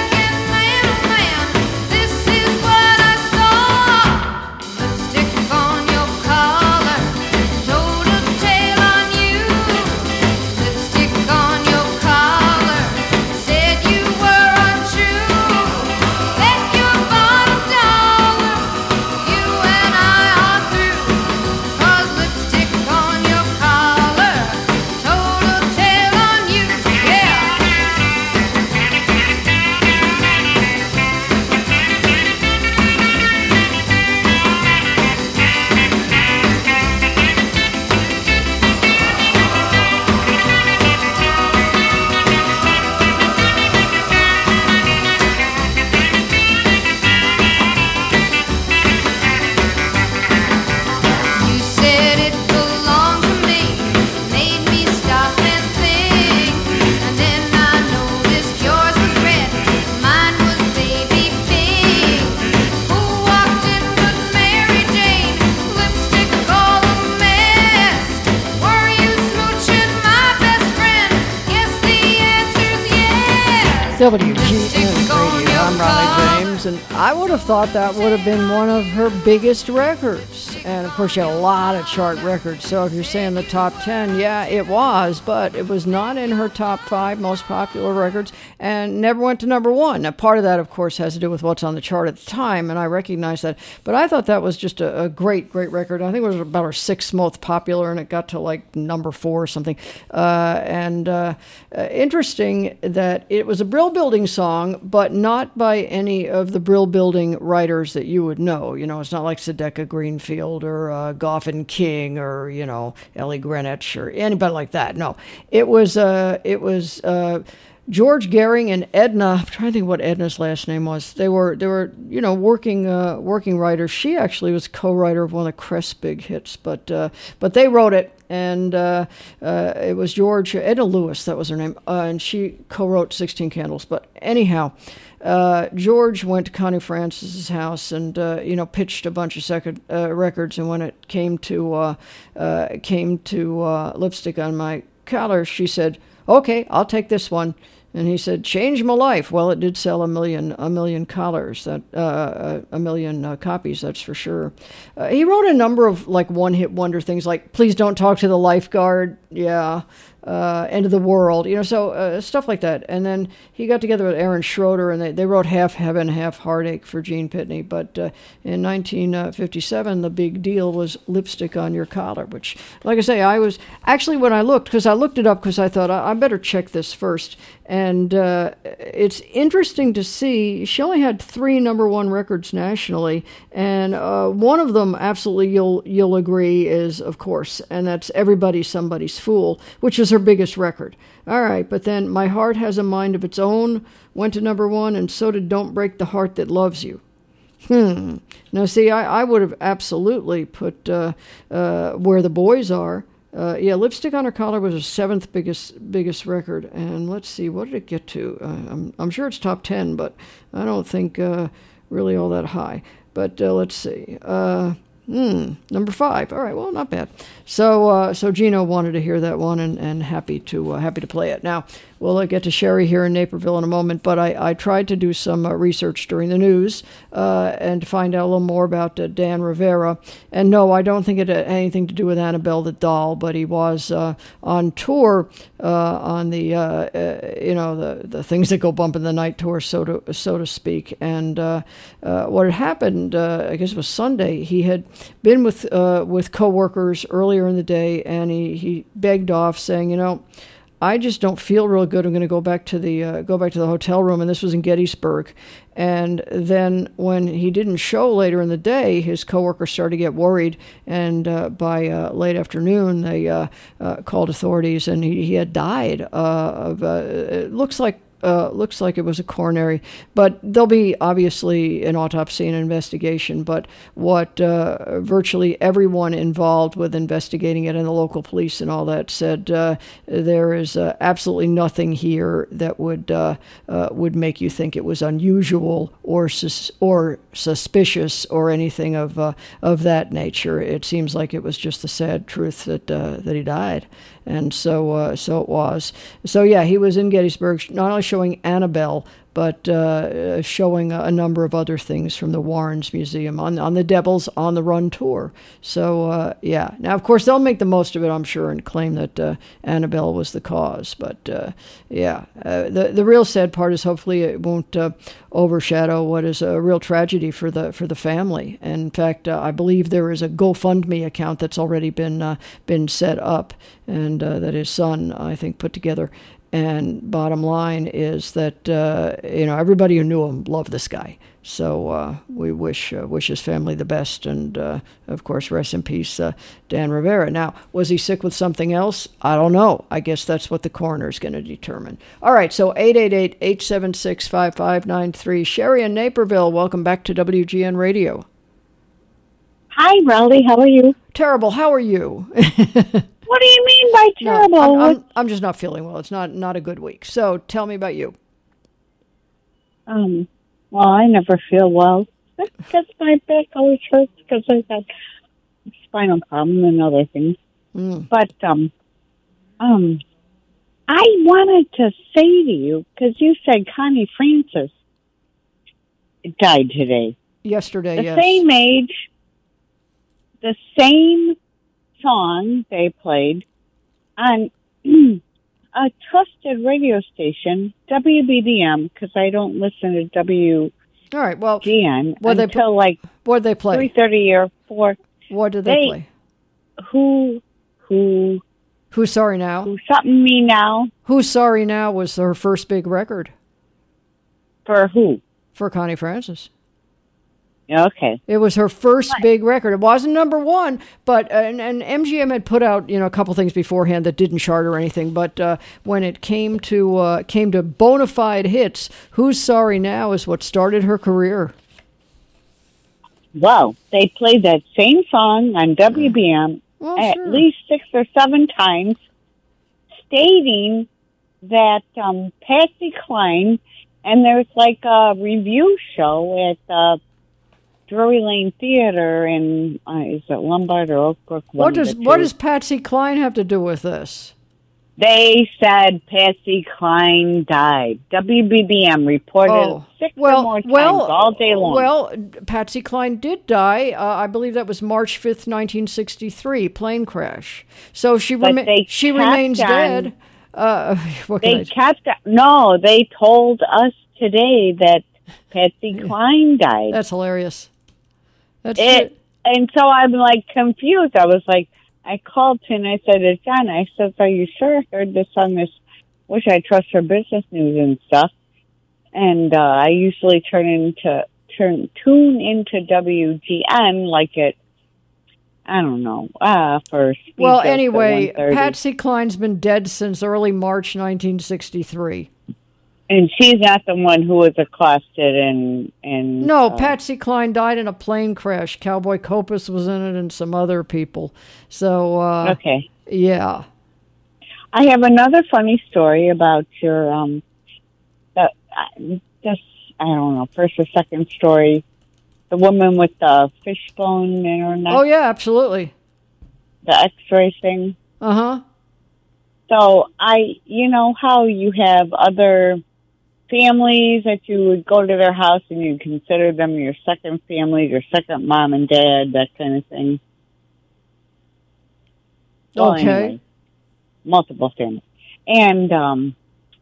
W G N Radio. I'm Raleigh James, and I would have thought that would have been one of her biggest records. And of course, she had a lot of chart records. So if you're saying the top ten, yeah, it was, but it was not in her top five most popular records and never went to number one. Now, part of that, of course, has to do with what's on the chart at the time, and I recognize that. But I thought that was just a, a great, great record. I think it was about her sixth most popular, and it got to like number four or something. Uh, and uh, uh, interesting that it was a Brill Building song, but not by any of the Brill Building writers that you would know. You know, it's not like Sedeka Greenfield or uh, Goffin King or, you know, Ellie Greenwich or anybody like that. No, it was, uh, it was, uh, George Gehring and Edna. I'm trying to think what Edna's last name was. They were, they were, you know, working, uh, working writers. She actually was co-writer of one of Crest's big hits, but, uh, but they wrote it. And uh, uh, it was George, Edna Lewis, that was her name, uh, and she co-wrote sixteen Candles. But anyhow, uh, George went to Connie Francis's house and, uh, you know, pitched a bunch of second, uh, records. And when it came to uh, uh, came to uh, Lipstick on My Collar, she said, "Okay, I'll take this one." And he said, "Change my life." Well, it did sell a million, a million collars, that uh, a million uh, copies. That's for sure. Uh, he wrote a number of like one-hit wonder things, like "Please Don't Talk to the Lifeguard." Yeah. Uh, End of the World, you know, so uh, stuff like that. And then he got together with Aaron Schroeder, and they, they wrote Half Heaven, Half Heartache for Gene Pitney. But uh, in nineteen fifty-seven, the big deal was Lipstick on Your Collar, which, like I say, I was actually, when I looked, because I looked it up because I thought, I, I better check this first. And uh, it's interesting to see, she only had three number one records nationally, and uh, one of them, absolutely, you'll you'll agree, is, of course, and that's Everybody's Somebody's Fool, which is her biggest record. All right, but then My Heart Has a Mind of Its Own went to number one, and so did Don't Break the Heart That Loves You. Hmm. Now, see, I, I would have absolutely put uh, uh, Where the Boys Are. Uh, yeah, Lipstick on Her Collar was her seventh biggest biggest record, and let's see, what did it get to? Uh, I'm I'm sure it's top ten, but I don't think uh, really all that high. But uh, let's see. Uh, Hmm, number five. All right, well, not bad. So, uh, so Gino wanted to hear that one, and, and happy to uh, happy to play it. Now, we'll uh, get to Sherry here in Naperville in a moment, but I, I tried to do some uh, research during the news uh, and to find out a little more about uh, Dan Rivera. And no, I don't think it had anything to do with Annabelle the doll, but he was uh, on tour uh, on the uh, uh, you know the the things that go bump in the night tour, so to so to speak. And uh, uh, what had happened, uh, I guess it was Sunday, he had been with uh, with coworkers earlier in the day, and he, he begged off, saying, you know, I just don't feel real good. I'm going to go back to the uh, go back to the hotel room, and this was in Gettysburg. And then when he didn't show later in the day, his coworkers started to get worried, and uh, by uh, late afternoon, they uh, uh, called authorities, and he, he had died uh, of. Uh, it looks like. Uh, looks like it was a coronary, but there'll be obviously an autopsy and investigation. But what uh, virtually everyone involved with investigating it, and the local police and all that, said uh, there is uh, absolutely nothing here that would uh, uh, would make you think it was unusual or sus- or suspicious or anything of uh, of that nature. It seems like it was just the sad truth that uh, that he died. And so uh, so it was. So, yeah, he was in Gettysburg, not only showing Annabelle, but uh, showing a, a number of other things from the Warrens Museum on, on the Devil's on the Run tour. So, uh, yeah. Now, of course, they'll make the most of it, I'm sure, and claim that uh, Annabelle was the cause. But, uh, yeah, uh, the the real sad part is hopefully it won't uh, overshadow what is a real tragedy for the for the family. And in fact, uh, I believe there is a GoFundMe account that's already been uh, been set up, and uh, that his son, I think, put together. And bottom line is that, uh, you know, everybody who knew him loved this guy. So uh, we wish uh, wish his family the best. And, uh, of course, rest in peace, uh, Dan Rivera. Now, was he sick with something else? I don't know. I guess that's what the coroner's going to determine. All right, so eight eight eight, eight seven six, five five nine three. Sherry in Naperville, welcome back to W G N Radio. Hi, Raleigh. How are you? Terrible. How are you? What do you mean by terrible? No, I'm, I'm, I'm just not feeling well. It's not, not a good week. So tell me about you. Um. Well, I never feel well. Because my back always hurts because I got spinal problem and other things. Mm. But, um, um, I wanted to say to you, because you said Connie Francis died today. Yesterday, the yes. same age, the same song they played on a trusted radio station, W B D M, because I don't listen to W. All right, well, G N what until they pl- like what did they play? three thirty or four. What did they, they play? Who, who, Who's Sorry Now? who? Something me now Who's Sorry Now was her first big record for who? for Connie Francis. Okay. It was her first big record. It wasn't number one, but uh, and, and M G M had put out you know a couple things beforehand that didn't chart or anything. But uh, when it came to uh, came to bona fide hits, Who's Sorry Now is what started her career. Wow, they played that same song on W B M Well, at sure. least six or seven times, stating that um, Patsy Cline, and there's like a review show at the Drury Lane Theater in, uh, is it Lombard or Oak Brook? One What of does the what two. does Patsy Cline have to do with this? They said Patsy Cline died. W B B M reported Oh, six well, or more times well, all day long. Well, Patsy Cline did die. Uh, I believe that was March fifth, nineteen sixty-three, plane crash. So she But rema- they she kept remains on- dead. Uh, what can I They say? kept, no, they told us today that Patsy Cline died. That's hilarious. That's It, and so I'm like confused. I was like, I called to and I said to John, I said, are you sure I heard this on this Wish I Trust Her Business News and stuff? And uh, I usually turn into turn tune into W G N like it, I don't know, uh, for speed Well, jokes at anyway, one thirty. Patsy Cline's been dead since early March nineteen sixty-three. And she's not the one who was accosted and and No, uh, Patsy Cline died in a plane crash. Cowboy Copas was in it and some other people. So, uh, okay. yeah. I have another funny story about your um, the, uh, this I don't know, first or second story, the woman with the fishbone in her neck, Oh, yeah, absolutely. the X-ray thing. Uh-huh. So I, you know how you have other families that you would go to their house and you consider them your second family, your second mom and dad, that kind of thing. Well, Okay. anyway, multiple families. And um,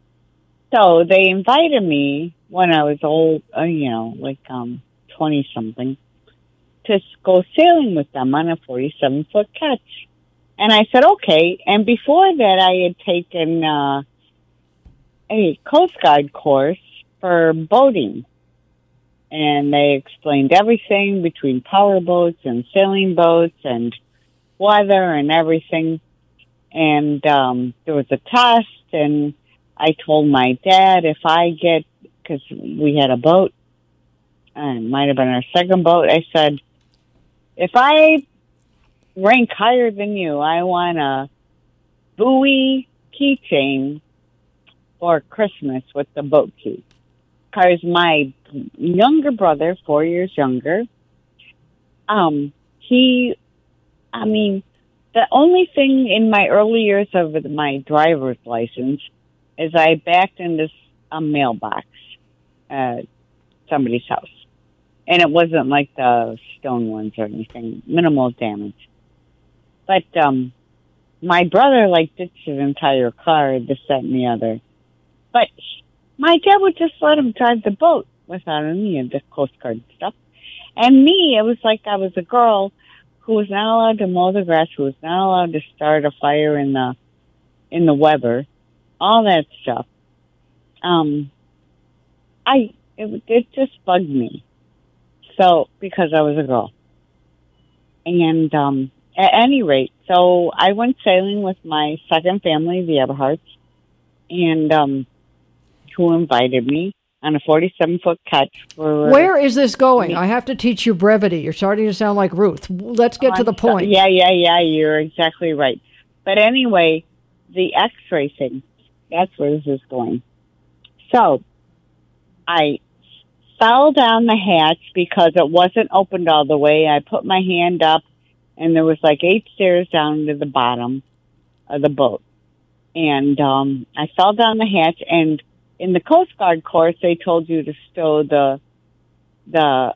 so they invited me when I was old, uh, you know, like um, twenty-something, to go sailing with them on a forty-seven foot catch. And I said, okay. And before that, I had taken uh, a Coast Guard course for boating. And they explained everything between power boats and sailing boats and weather and everything. And um, there was a test, and I told my dad if I get, because we had a boat, and it might have been our second boat, I said, if I rank higher than you, I want a buoy keychain for Christmas with the boat key. Because my younger brother, four years younger, um, he, I mean, the only thing in my early years of my driver's license is I backed into a mailbox at somebody's house. And it wasn't like the stone ones or anything, minimal damage. But um, my brother, like, ditched his entire car, this, that, and the other. But my dad would just let him drive the boat without any of the Coast Guard stuff. And me, it was like I was a girl who was not allowed to mow the grass, who was not allowed to start a fire in the in the Weber, all that stuff. Um, I it, it just bugged me. So because I was a girl, and um, at any rate, so I went sailing with my second family, the Eberhards, and um, who invited me on a forty-seven foot catch. For Where is this going? I have to teach you brevity. You're starting to sound like Ruth. Let's get Oh, to the I'm so- point. yeah, yeah, yeah. You're exactly right. But anyway, the X-ray thing, that's where this is going. So I fell down the hatch because it wasn't opened all the way. I put my hand up, and there was like eight stairs down to the bottom of the boat. and um, I fell down the hatch. And in the Coast Guard course, they told you to stow the the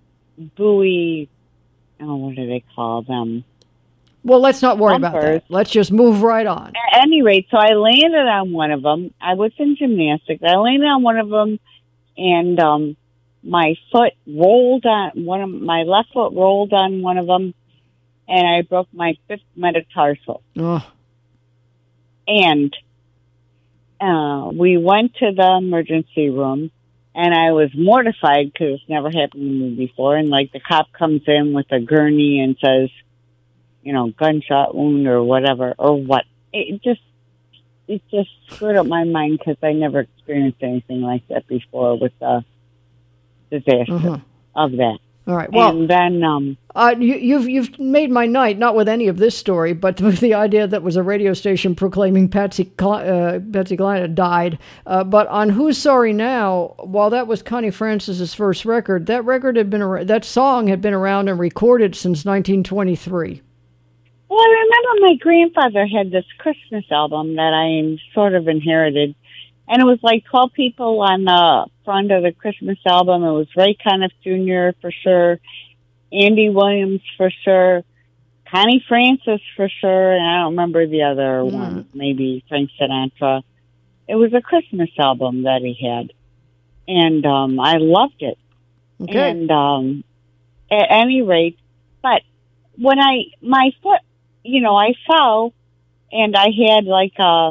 buoy. Oh, what do they call them? Well, let's not worry about Bumpers. that. Let's just move right on. At any rate, so I landed on one of them. I was in gymnastics. I landed on one of them, and um, my foot rolled on one of my left foot rolled on one of them, and I broke my fifth metatarsal. Oh. And uh, we went to the emergency room, and I was mortified because it's never happened to me before. And like the cop comes in with a gurney and says, you know, gunshot wound or whatever, or what. It just, it just screwed up my mind because I never experienced anything like that before with the disaster Mhm. of that. All right. Well, and then, um, uh, you, you've you've made my night, not with any of this story, but with the idea that was a radio station proclaiming Patsy Cl- uh, Patsy Cline had died. Uh, but on Who's Sorry Now, while that was Connie Francis's first record, that record had been ar- that song had been around and recorded since nineteen twenty-three. well, I remember my grandfather had this Christmas album that I sort of inherited, and it was like twelve people on the front of the Christmas album. It was Ray Conniff Junior for sure, Andy Williams for sure, Connie Francis for sure, and I don't remember the other Mm. one, maybe Frank Sinatra. It was a Christmas album that he had, and um, I loved it. Okay. And um, at any rate, but when I, my foot, you know, I fell, and I had like a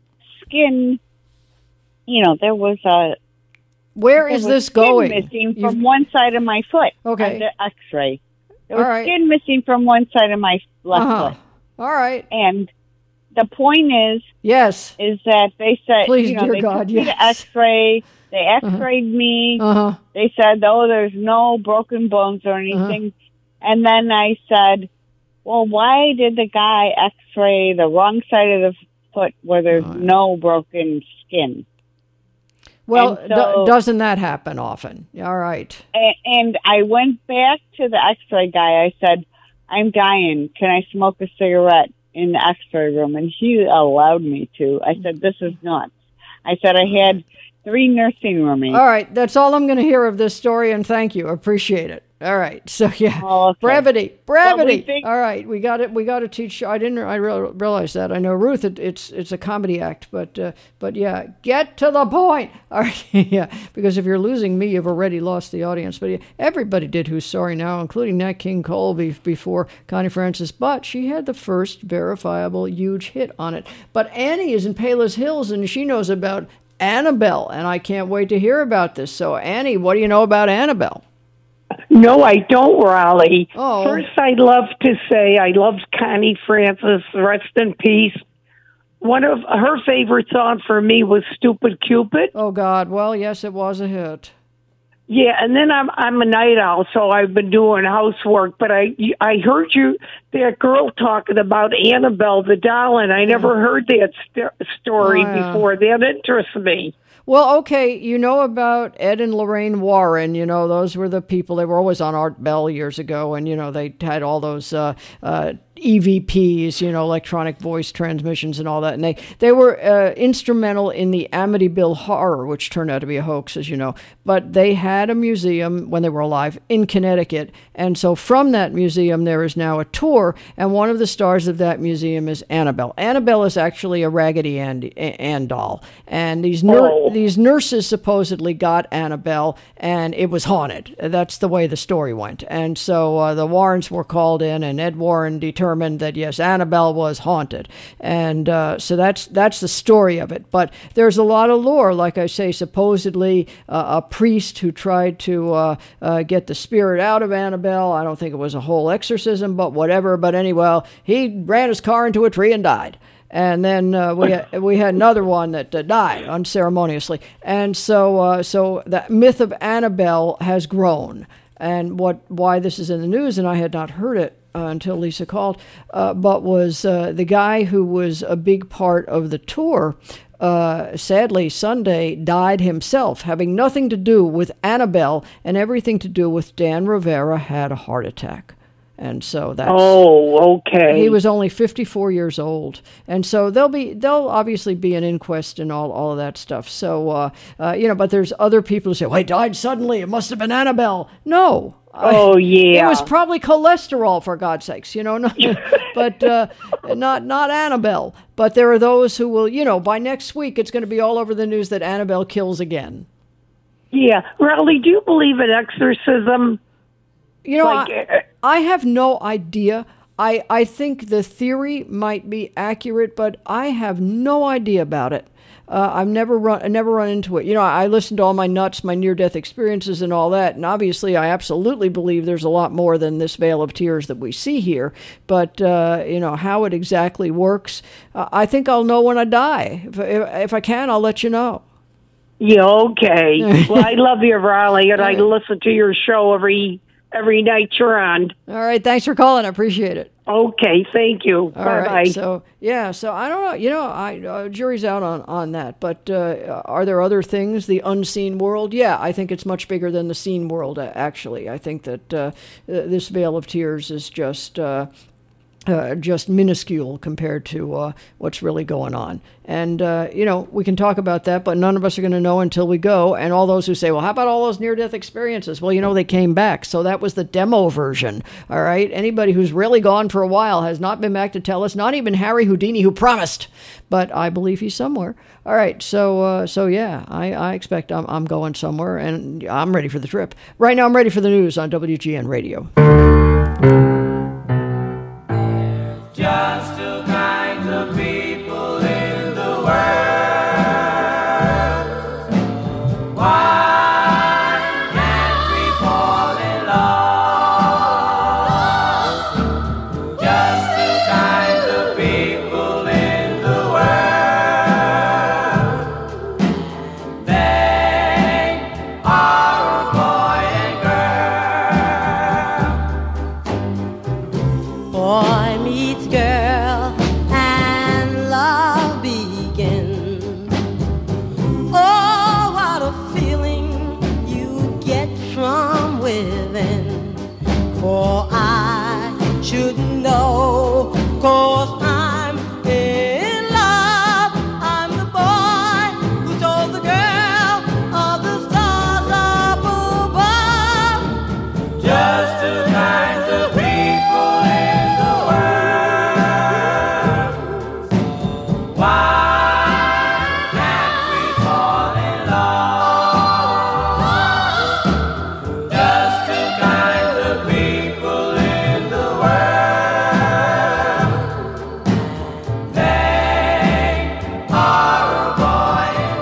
skin, you know, there was a... Where there is was this skin going? missing You've- from one side of my foot. Okay. On the X-ray. There All was right. skin missing from one side of my left Uh-huh. foot. All right. And the point is, Yes. is that they said, Please, you know, dear they God, took me yes. to X-ray. They X-rayed me. Uh-huh. They said, oh, there's no broken bones or anything. And then I said, well, why did the guy X-ray the wrong side of the foot where there's no broken skin? Well, And so- do- doesn't that happen often? All right. And, and I went back to the X-ray guy. I said, I'm dying. Can I smoke a cigarette in the X-ray room? And he allowed me to. I said, this is nuts. I said, I had three nursing roomies. All right. That's all I'm going to hear of this story, and thank you. Appreciate it. All right. So, yeah. Oh, okay. Brevity. Well, we Brevity. think- All right. We got it. We got to teach. I didn't I real, realize that. I know, Ruth, it, it's it's a comedy act, but, uh, but yeah, get to the point. All right. Yeah. Because if you're losing me, you've already lost the audience. But yeah, everybody did Who's Sorry Now, including Nat King Cole be, before Connie Francis. But she had the first verifiable huge hit on it. But Annie is in Palos Hills, and she knows about Annabelle, and I can't wait to hear about this. So, Annie, what do you know about Annabelle? No, I don't, Raleigh. Oh. First, I'd love to say I loved Connie Francis, rest in peace. One of her favorite songs for me was Stupid Cupid. Oh, God. Well, yes, it was a hit. Yeah, and then I'm I'm a night owl, so I've been doing housework. But I I heard you that girl talking about Annabelle the doll, and I never heard that st- story Oh, yeah. before. That interests me. Well, okay, you know about Ed and Lorraine Warren, you know, those were the people, they were always on Art Bell years ago, and, you know, they had all those uh, uh, E V Ps, you know, electronic voice transmissions and all that, and they, they were uh, instrumental in the Amityville Horror, which turned out to be a hoax, as you know, but they had a museum when they were alive in Connecticut, and so from that museum there is now a tour, and one of the stars of that museum is Annabelle. Annabelle is actually a Raggedy Ann, Ann doll, and these ner- Oh. these nurses supposedly got Annabelle, and it was haunted. That's the way the story went. And so uh, the Warrens were called in, and Ed Warren determined that, yes, Annabelle was haunted. And uh, so that's that's the story of it. But there's a lot of lore, like I say, supposedly uh, a priest who tried to uh, uh, get the spirit out of Annabelle. I don't think it was a whole exorcism, but whatever. But anyway, he ran his car into a tree and died. And then uh, we had, we had another one that uh, died unceremoniously, and so uh, so the myth of Annabelle has grown. And what why this is in the news, and I had not heard it uh, until Lisa called, uh, but was uh, the guy who was a big part of the tour. Uh, sadly, Sunday died himself, having nothing to do with Annabelle and everything to do with Dan Rivera had a heart attack. And so that's Oh, okay. he was only fifty-four years old, and so there'll be there'll obviously be an inquest and all all of that stuff. So uh, uh, you know, but there's other people who say, "Well, he died suddenly. It must have been Annabelle." No. Oh, yeah. It was probably cholesterol, for God's sakes, you know, not, but uh, not not Annabelle. But there are those who will, you know, by next week it's going to be all over the news that Annabelle kills again. Yeah. Raleigh, do you believe in exorcism? You know, Like, I, I have no idea. I, I think the theory might be accurate, but I have no idea about it. Uh, I've never run, I never run into it. You know, I listened to all my nuts, my near-death experiences, and all that. And obviously, I absolutely believe there's a lot more than this veil of tears that we see here. But uh, you know, how it exactly works, uh, I think I'll know when I die. If, if, if I can, I'll let you know. Yeah, okay. Well, I love you, Raleigh, and I listen to your show every every night you're on. All right, thanks for calling. I appreciate it. Okay, thank you. All Bye right. bye. So yeah, so I don't know. You know, I uh, jury's out on on that. But uh, are there other things? The unseen world? Yeah, I think it's much bigger than the seen world. Uh, actually, I think that uh, this veil of tears is just. Uh, Uh, just minuscule compared to uh, what's really going on. And, uh, you know, we can talk about that, but none of us are going to know until we go. And all those who say, well, how about all those near-death experiences? Well, you know, they came back. So that was the demo version, all right? Anybody who's really gone for a while has not been back to tell us, not even Harry Houdini, who promised. But I believe he's somewhere. All right, so, uh, so yeah, I, I expect I'm, I'm going somewhere, and I'm ready for the trip. Right now, I'm ready for the news on W G N Radio. Just two kinds of people in the world. Why can't we fall in love? Just two kinds of people in the world. They are a boy and girl. Boy meets girl and love begins. Oh, what a feeling you get from within. For I should know, 'cause I'm in love. I'm the boy who told the girl of the stars up above. Just two kinds of people in the world. Why can't we fall in love? Just two kinds of people in the world. They are a boy and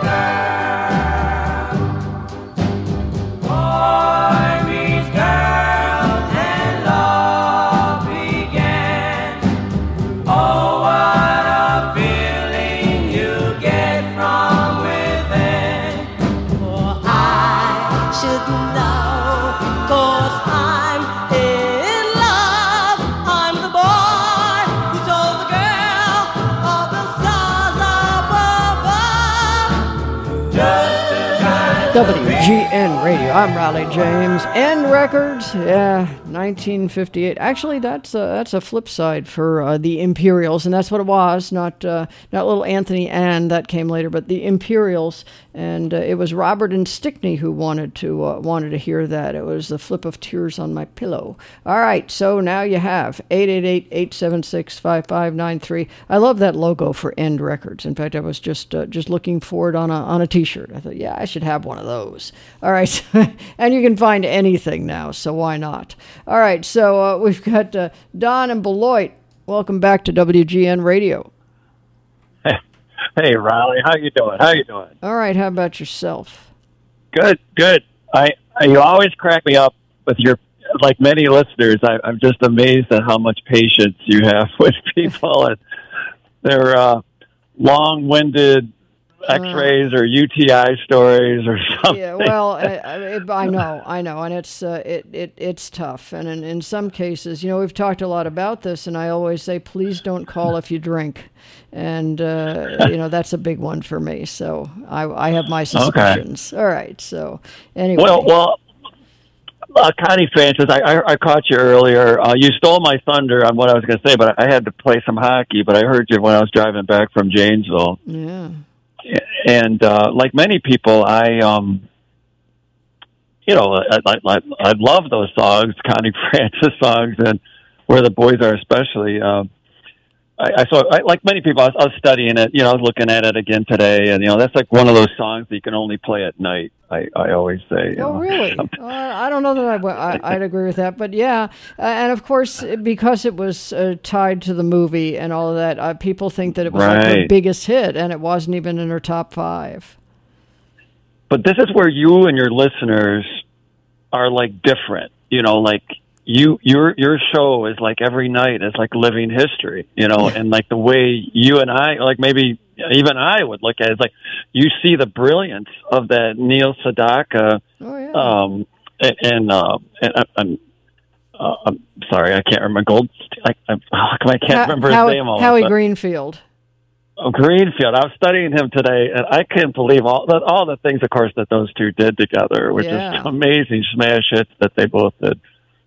girl. Boy meets girl and love began. Oh, what a feeling you get from within. For I should know, 'cause I'm in love. I'm the boy who told the girl of the stars up above. Just two kinds of W G N Radio. I'm Raleigh James. End Records, yeah, nineteen fifty-eight. Actually, that's a, that's a flip side for uh, the Imperials, and that's what it was. Not uh, not little Anthony Ann, that came later, but the Imperials. And uh, it was Robert and Stickney who wanted to uh, wanted to hear that. It was the flip of tears on my pillow. All right, so now you have eight eight eight, eight seven six, five five nine three. I love that logo for End Records. In fact, I was just uh, just looking for it on a on a T-shirt. I thought, yeah, I should have one of those. All right, and you can find anything now, so why not? All right, so uh, we've got uh, Don and Beloit. Welcome back to W G N Radio. Hey, Riley, how you doing? How you doing? All right, how about yourself? Good, good. I, I you always crack me up with your, like many listeners. I, I'm just amazed at how much patience you have with people and their uh, long-winded X-rays or U T I stories or something. Yeah, well, I, I, I know, I know, and it's uh, it, it it's tough. And in, in some cases, you know, we've talked a lot about this, and I always say, please don't call if you drink. And, uh, you know, that's a big one for me. So I, I have my suspicions. Okay. All right. So anyway. Well, well, Uh, Connie Francis, I, I, I caught you earlier. Uh, you stole my thunder on what I was going to say, but I had to play some hockey. But I heard you when I was driving back from Janesville. Yeah. And uh, like many people, I, um, you know, I, I, I, I love those songs, Connie Francis songs, and Where the Boys Are especially. Um, I, I saw, I, like many people, I was, I was studying it. You know, I was looking at it again today, and you know, that's like one of those songs that you can only play at night. I, I always say. You oh, know. really? uh, I don't know that I, w- I, I'd agree with that, but yeah. Uh, and of course, because it was uh, tied to the movie and all of that, uh, people think that it was like her Right. biggest hit, and it wasn't even in her top five. But this is where you and your listeners are like different. You know, like you, your your show is like every night is like living history. You know, and like the way you and I, like maybe even I would look at it, it's like you see the brilliance of that Neil Sedaka. Oh yeah. Um, and, and, uh, and uh, I'm, uh, I'm sorry, I can't remember Gold. I, I, I can't Ho- remember his Howie, name. All Howie but- Greenfield. Oh, Greenfield. I was studying him today, and I can't believe all the, all the things, of course, that those two did together, which Yeah. is amazing smash hits that they both did.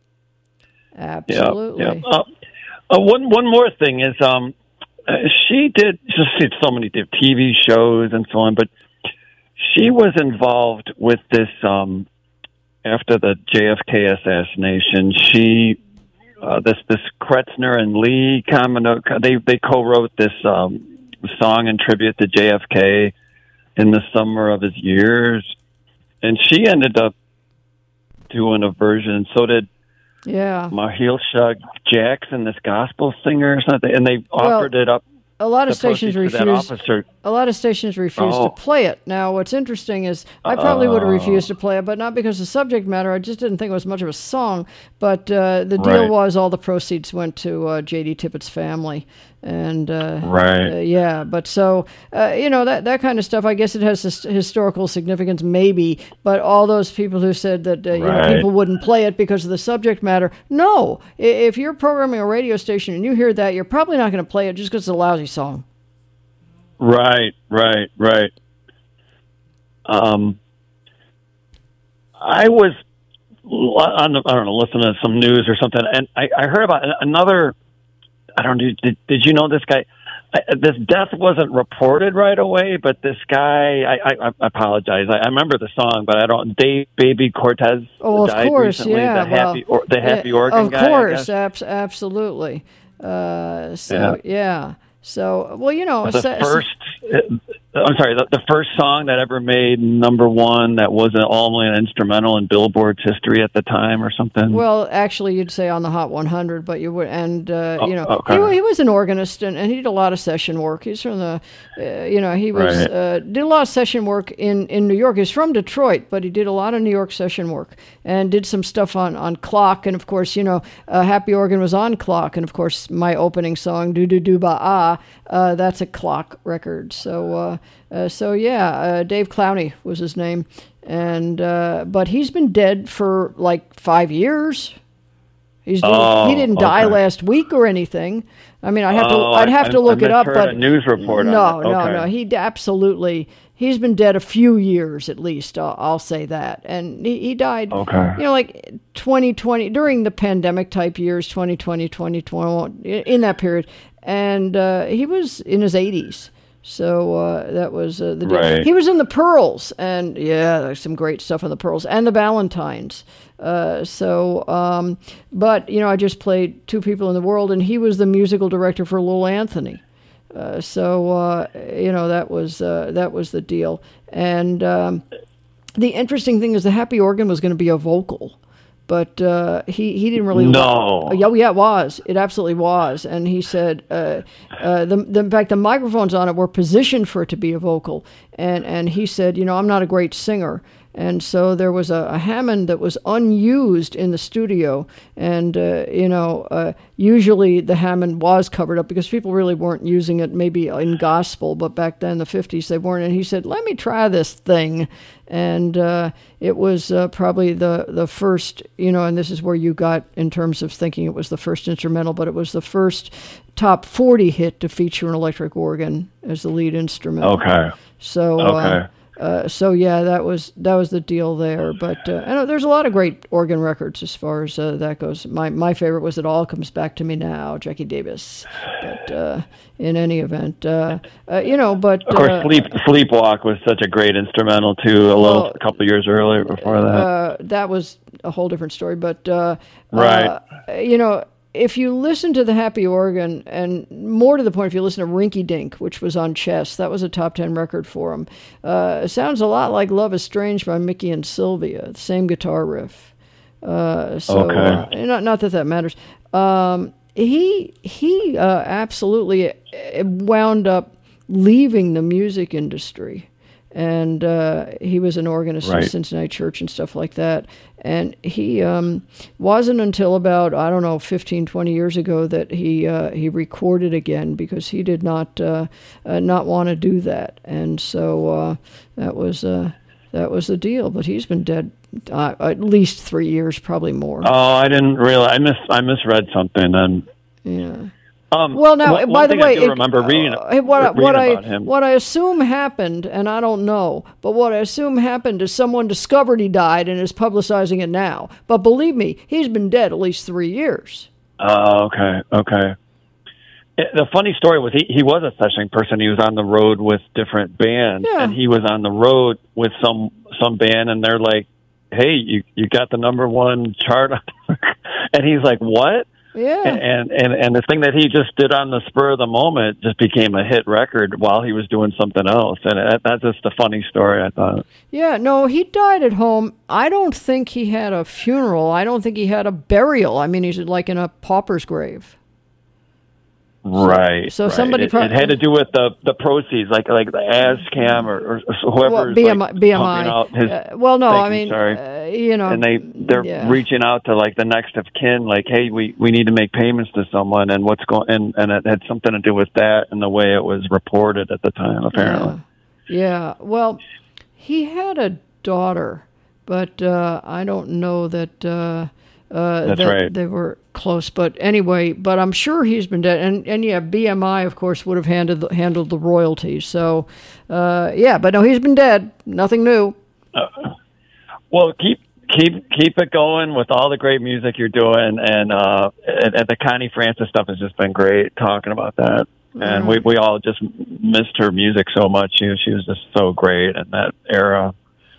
Absolutely. Yeah, yeah. Uh, uh, one one more thing is, um, uh, she did just did so many T V shows and so on, but she was involved with this um, after the J F K assassination. She uh, this this Kretzner and Lee Kamino, they they co-wrote this um, song in tribute to J F K in the summer of his years, and she ended up doing a version. So did Yeah. Mahershala Jackson, this gospel singer or something, and they offered Well, it up. A lot of the stations proceeds to that refused. officer. A lot of stations refused Oh. to play it. Now, what's interesting is I probably would have Oh. refused to play it, but not because of subject matter. I just didn't think it was much of a song. But uh, the deal Right. was all the proceeds went to uh, J D Tippett's family, and uh, Right. uh, yeah. But so uh, you know that that kind of stuff. I guess it has his- historical significance, maybe. But all those people who said that uh, you know Right. people wouldn't play it because of the subject matter. No, I- if you're programming a radio station and you hear that, you're probably not going to play it just because it's a lousy song. Right, right, right. Um, I was on the, I don't know, listening to some news or something, and I, I heard about another. I don't know. Did, did you know this guy? I, this death wasn't reported right away, but this guy. I, I, I apologize. I, I remember the song, but I don't. Dave Baby Cortez Oh, of died course, recently. yeah. The well, happy, or, the happy uh, organ of guy. I course, guess. abs- absolutely. Uh, so Yeah. yeah. So well, you know, the sa- first. I'm sorry. The, the first song that ever made number one that wasn't only an instrumental in Billboard's history at the time, or something. Well, actually, you'd say on the Hot one hundred, but you would, and uh, Oh, you know, okay. he, he was an organist, and, and he did a lot of session work. He's from the, uh, you know, he was Right. uh, did a lot of session work in, in New York. He's from Detroit, but he did a lot of New York session work and did some stuff on, on Clock, and of course, you know, uh, Happy Organ was on Clock, and of course, my opening song, Do Do Do Ba Ah, uh, that's a Clock record. So, uh, uh, so yeah, uh, Dave Clowney was his name. And uh, but he's been dead for like five years. He's didn't, Oh, he didn't die okay. last week or anything. I mean, I have Oh, to I'd I- have to I- look I it up, misheard but a news report on no, it. no, Okay. no. He d- absolutely he's been dead a few years at least. I'll, I'll say that, and he, he died. Okay. You know, like twenty twenty during the pandemic type years, twenty twenty, twenty twenty-one, in that period, and uh, he was in his eighties. So uh, that was uh, the deal. Right. He was in the Pearls, and yeah, there's some great stuff in the Pearls and the Valentines. Uh, so, um, but you know, I just played Two People in the World, and he was the musical director for Lil Anthony. Uh, so uh, you know, that was uh, that was the deal. And um, the interesting thing is, the Happy Organ was going to be a vocal. But uh, he, he didn't really... No. Oh, yeah, yeah, it was. It absolutely was. And he said, uh, uh, the, the, in fact, the microphones on it were positioned for it to be a vocal. And, and he said, you know, I'm not a great singer. And so there was a, a Hammond that was unused in the studio. And, uh, you know, uh, usually the Hammond was covered up because people really weren't using it maybe in gospel. But back then in the fifties, they weren't. And he said, let me try this thing. And uh, it was uh, probably the, the first, you know, and this is where you got in terms of thinking it was the first instrumental, but it was the first top forty hit to feature an electric organ as the lead instrument. Okay. So, Okay. uh, uh, so yeah, that was that was the deal there. But uh, I know there's a lot of great organ records as far as uh, that goes. My my favorite was "It All Comes Back to Me Now," Jackie Davis. But uh, in any event, uh, uh, you know, but of course, uh, "Sleep Sleepwalk" was such a great instrumental too. A little well, a couple years earlier before that. Uh, that was a whole different story. But uh, right, uh, you know. If you listen to the Happy Organ, and more to the point, if you listen to Rinky Dink, which was on Chess, that was a top ten record for him. Uh, it sounds a lot like "Love Is Strange" by Mickey and Sylvia, the same guitar riff. Uh, so, okay. uh, not not that that matters. Um, he he uh, absolutely wound up leaving the music industry. And uh, he was an organist right. in Cincinnati Church and stuff like that. And he um, wasn't until about, I don't know, fifteen, twenty years ago that he uh, he recorded again, because he did not uh, uh, not want to do that. And so uh, that was uh, that was the deal. But he's been dead uh, at least three years, probably more. Oh, I didn't realize. I mis I misread something. And yeah. Um, well, now, one, by one the thing way, I do it, remember reading, uh, what, reading what I about him. what I assume happened, and I don't know, but what I assume happened is someone discovered he died and is publicizing it now. But believe me, he's been dead at least three years. Oh, okay, okay. It, the funny story was he, he was a sessioning person. He was on the road with different bands, Yeah. and he was on the road with some some band, and they're like, "Hey, you you got the number one chart," and he's like, "What?" Yeah. And, and and the thing that he just did on the spur of the moment just became a hit record while he was doing something else. And that, that's just a funny story, I thought. Yeah, no, he died at home. I don't think he had a funeral. I don't think he had a burial. I mean, he's like in a pauper's grave. Right. So right. somebody it, prob- it had to do with the, the proceeds, like like the ASCAM or, or whoever Well, is B M I, like B M I. pumping out his. Uh, well, no, thank I you, mean, sorry. uh, you know, and they they're yeah. reaching out to like the next of kin, like, hey, we, we need to make payments to someone, and what's going, and and it had something to do with that and the way it was reported at the time, apparently. Yeah. yeah. Well, he had a daughter, but uh, I don't know that. Uh, Uh, That's that right. They were close, but anyway, but I'm sure he's been dead. And, and yeah, B M I, of course, would have handled the, handled the royalties. So, uh, yeah, but no, he's been dead. Nothing new. Uh, well, keep keep keep it going with all the great music you're doing, and uh, and, and the Connie Francis stuff has just been great. Talking about that, and we we all just missed her music so much. She she was just so great in that era.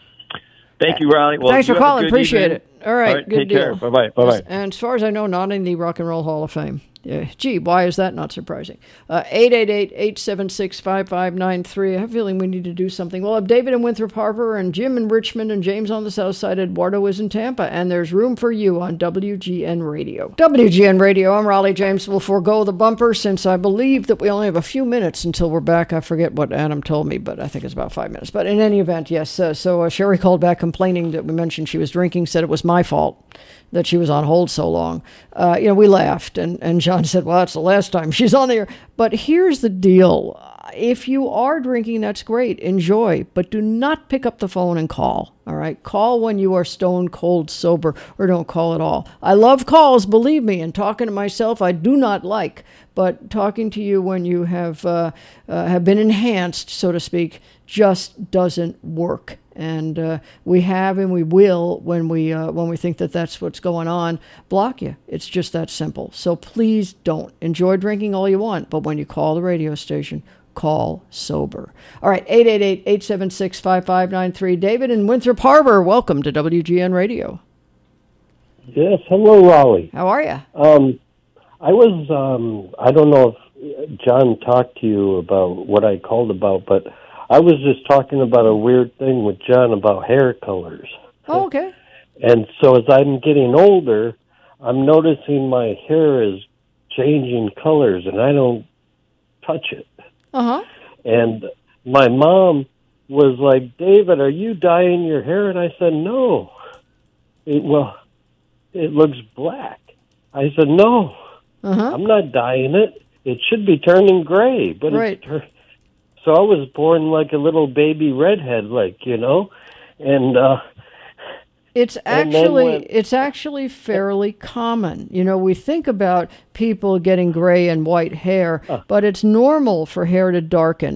Thank you, Riley. Well, Thanks for you have a calling. good Appreciate evening. it. All right, All right, good take deal. care. Bye-bye. Bye-bye. And as far as I know, not in the Rock and Roll Hall of Fame. Yeah. Gee, why is that not surprising? Uh, eight eight eight, eight seven six, five five nine three. I have a feeling we need to do something. We'll have David in Winthrop Harbor and Jim in Richmond and James on the south side. Eduardo is in Tampa. And there's room for you on W G N Radio. W G N Radio, I'm Raleigh James. We'll forego the bumper since I believe that we only have a few minutes until we're back. I forget what Adam told me, but I think it's about five minutes. But in any event, yes. Uh, so uh, Sherry called back complaining that we mentioned she was drinking, said it was my fault that she was on hold so long. Uh, you know, we laughed, and, and John said, well, that's the last time she's on the air. But here's the deal. If you are drinking, that's great. Enjoy. But do not pick up the phone and call, all right? Call when you are stone cold sober, or don't call at all. I love calls, believe me, and talking to myself I do not like. But talking to you when you have uh, uh, have been enhanced, so to speak, just doesn't work. And uh, we have and we will, when we uh, when we think that that's what's going on, block you. It's just that simple. So please don't. Enjoy drinking all you want, but when you call the radio station, call sober. All right, eight eight eight, eight seven six, five five nine three. David in Winthrop Harbor, welcome to W G N Radio. Yes, hello, Raleigh. How are you? Um, I was, um, I don't know if John talked to you about what I called about, but I was just talking about a weird thing with John about hair colors. Oh, okay. And so as I'm getting older, I'm noticing my hair is changing colors, and I don't touch it. Uh-huh. And my mom was like, David, are you dyeing your hair? And I said, no. It, well, it looks black. I said, no, uh-huh. I'm not dyeing it. It should be turning gray. But right. it's tur- So I was born like a little baby redhead, like, you know, and uh, it's and then actually when- it's actually fairly common. You know, we think about people getting gray and white hair, uh, but it's normal for hair to darken.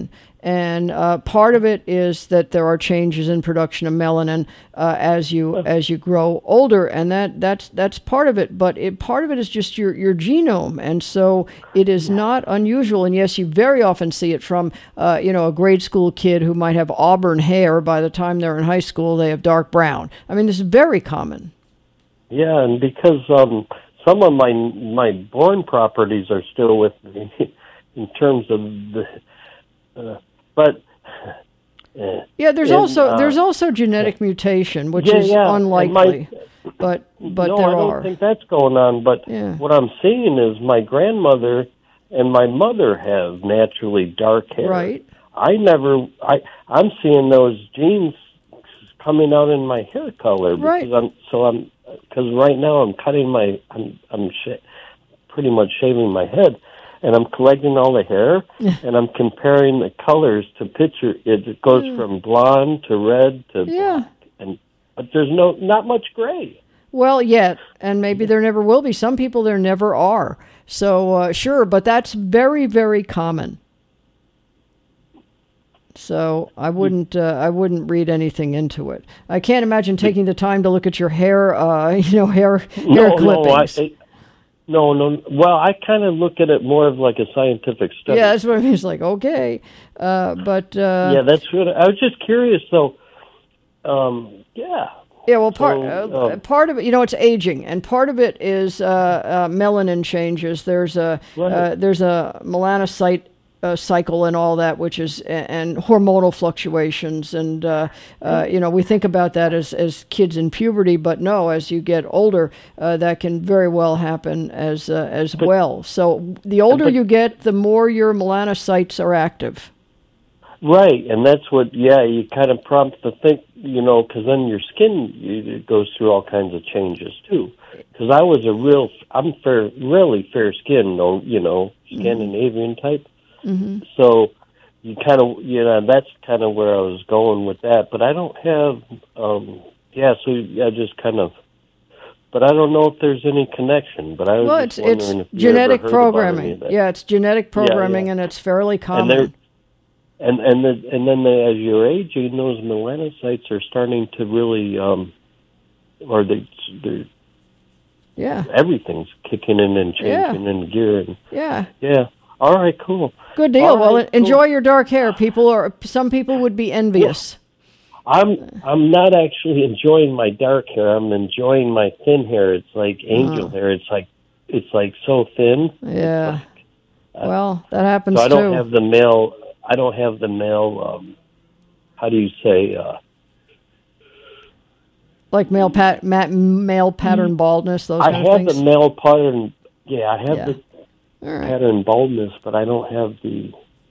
And uh, part of it is that there are changes in production of melanin uh, as you as you grow older, and that that's that's part of it. But it, part of it is just your your genome, and so it is not unusual. And yes, you very often see it from uh, you know a grade school kid who might have auburn hair. By the time they're in high school, they have dark brown. I mean, this is very common. Yeah, and because um, some of my my born properties are still with me in terms of the. Uh, But uh, yeah, there's in, also uh, there's also genetic mutation, which yeah, is yeah, unlikely, my, but but no, there I don't are. think that's going on. But Yeah. what I'm seeing is my grandmother and my mother have naturally dark hair. Right. I never. I I'm seeing those genes coming out in my hair color because Right. I'm so I'm because right now I'm cutting my I'm I'm sh- pretty much shaving my head. And I'm collecting all the hair, and I'm comparing the colors to picture. It goes Mm. from blonde to red to Yeah. black, and but there's no not much gray. Well, yet, and maybe there never will be. Some people there never are. So uh, sure, but that's very very common. So I wouldn't uh, I wouldn't read anything into it. I can't imagine taking the time to look at your hair, uh, you know, hair hair No, no, clippings. I, I, no, no. Well, I kind of look at it more of like a scientific study. Yeah, that's what I mean. It's like, okay. Uh, but... Uh, yeah, that's what I was just curious. So, um, yeah. Yeah, well, part So, uh, um, part of it, you know, it's aging, and part of it is uh, uh, melanin changes. There's a Right. uh, there's a melanocyte uh, cycle and all that, which is and hormonal fluctuations, and uh, uh, you know, we think about that as as kids in puberty, but no, as you get older, uh, that can very well happen as uh, as well. So the older but- you get, the more your melanocytes are active. Right, and that's what, yeah, you kind of prompt to think, you know, because then your skin you, it goes through all kinds of changes, too. Because I was a real, I'm fair, really fair skin, though, you know, Scandinavian type. Mm-hmm. So you kind of, you know, that's kind of where I was going with that. But I don't have, um, yeah, so I just kind of, but I don't know if there's any connection. But I was Well, just it's it's wondering if you genetic ever heard about any programming. of that. Yeah, it's genetic Yeah, yeah. programming, and it's fairly And common. they're and and the, and then they, as you're aging, those melanocytes are starting to really, um, or they, they're Yeah. everything's kicking in and Yeah. changing in gear. And, Yeah. yeah. All right. Cool. Good deal. All Well, right, enjoy your dark hair. People are some people would be envious. I'm I'm not actually enjoying my dark hair. I'm enjoying my thin hair. It's like angel Oh. hair. It's like it's like so thin. Yeah. Well, that happens So I don't too. have the male. I don't have the male. Um, how do you say? Uh, Like male pat ma- male pattern baldness. Those I kind of have things. the male pattern. Yeah, I have Yeah. the All right. pattern baldness, but I don't have the.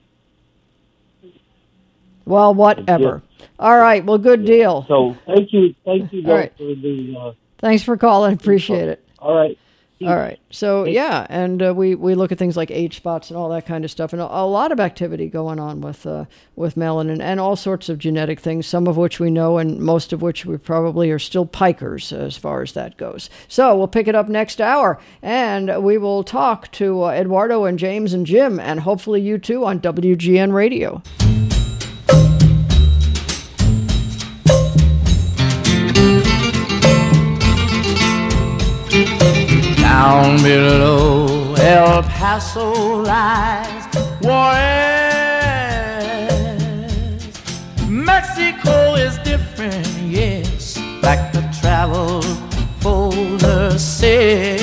Well, whatever. All right. Well, good deal. So thank you, thank you All both right. for the. Uh, Thanks for calling. Appreciate it. all right. All right. So yeah, and uh, we we look at things like age spots and all that kind of stuff, and a, a lot of activity going on with uh, with melanin and all sorts of genetic things. Some of which we know, and most of which we probably are still pikers as far as that goes. So we'll pick it up next hour, and we will talk to uh, Eduardo and James and Jim, and hopefully you too on W G N Radio. Down below El Paso lies Juarez. Mexico is different, yes, like the travel folder says.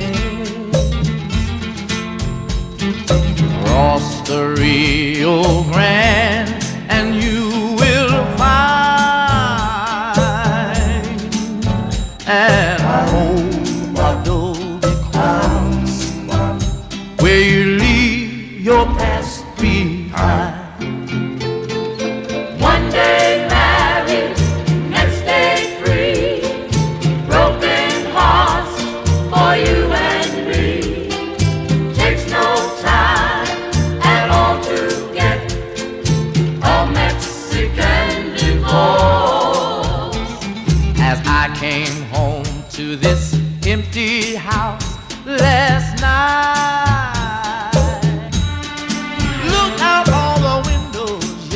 Cross the Rio Grande and you will find an old adobe cross where you leave your past behind. One day married, next day free. Broken hearts for you and me. Takes no time at all to get a Mexican divorce. As I came home to this empty house last night, look out all the windows,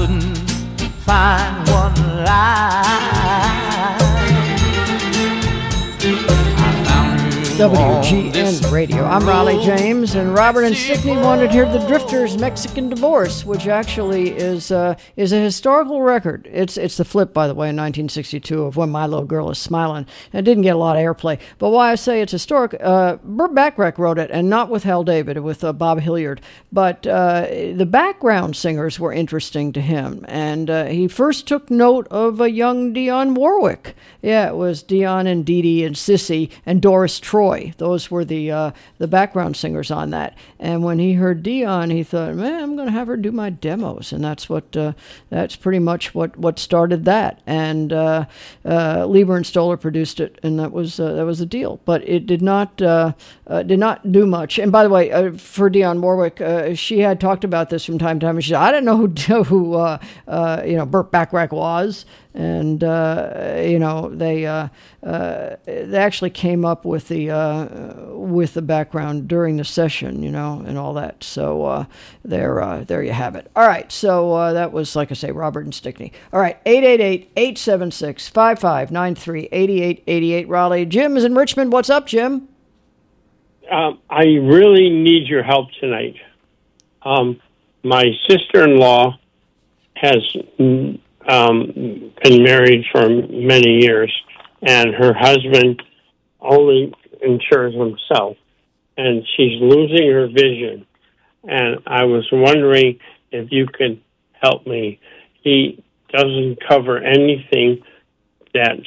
couldn't find one line. W G N Radio. I'm Raleigh James, and Robert and Stickney wanted to hear the Drifters' Mexican Divorce, which actually is uh, is a historical record. It's it's the flip, by the way, in nineteen sixty-two of When My Little Girl Is Smiling. And it didn't get a lot of airplay. But why I say it's historic, uh, Burt Bacharach wrote it, and not with Hal David, with uh, Bob Hilliard. But uh, the background singers were interesting to him, and uh, he first took note of a young Dionne Warwick. Yeah, it was Dionne and Dee Dee and Sissy and Doris Troy. Those were the uh, the background singers on that. And when he heard Dionne, he thought, man, I'm going to have her do my demos. And that's what uh, that's pretty much what, what started that. And uh, uh, Lieber and Stoller produced it, and that was uh, that was the deal. But it did not uh, uh, did not do much. And by the way, uh, for Dionne Warwick, uh, she had talked about this from time to time. And she said, I didn't know who who uh, uh, you know Burt Bacharach was. And, uh, you know, they uh, uh, they actually came up with the uh, with the background during the session, you know, and all that. So uh, there uh, there you have it. All right. So uh, that was, like I say, Robert and Stickney. All right. eight eight eight, eight seven six, five five nine three, eight eight eight eight Raleigh. Jim is in Richmond. What's up, Jim? Um, I really need your help tonight. Um, my sister-in-law has... Mm, Um, been married for many years, and her husband only insures himself, and she's losing her vision. And I was wondering if you could help me. He doesn't cover anything that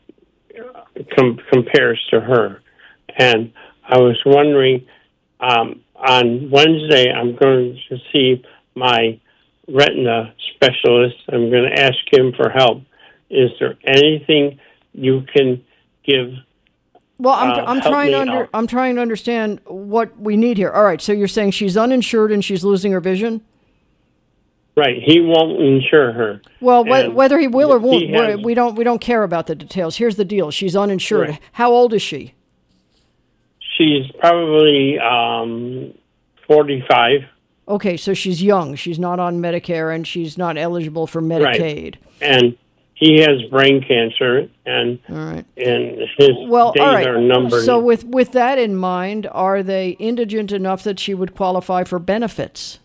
com- compares to her. And I was wondering, um, on Wednesday, I'm going to see my retina specialist. I'm going to ask him for help. Is there anything you can give? Well, I'm uh, I'm help trying me to under, out? I'm trying to understand what we need here. All right, so you're saying she's uninsured and she's losing her vision? Right. He won't insure her. Well, wh- And whether he will or won't, he has- we don't we don't care about the details. Here's the deal: she's uninsured. Right. How old is she? She's probably um, forty-five. Okay, so she's young. She's not on Medicare, and she's not eligible for Medicaid. Right. And he has brain cancer, and all right. and his Well, days all right. are numbered. So with with that in mind, are they indigent enough that she would qualify for benefits?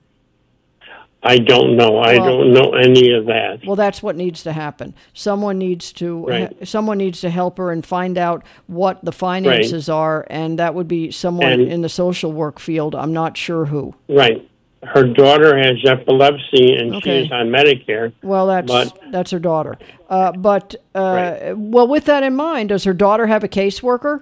I don't know. I Well- don't know any of that. Well, that's what needs to happen. Someone needs to Right. someone needs to help her and find out what the finances are, and that would be someone And- in the social work field. I'm not sure who. Right. Her daughter has epilepsy, and Okay. she's on Medicare. Well, that's But that's her daughter. Uh, but uh, well, with that in mind, does her daughter have a caseworker?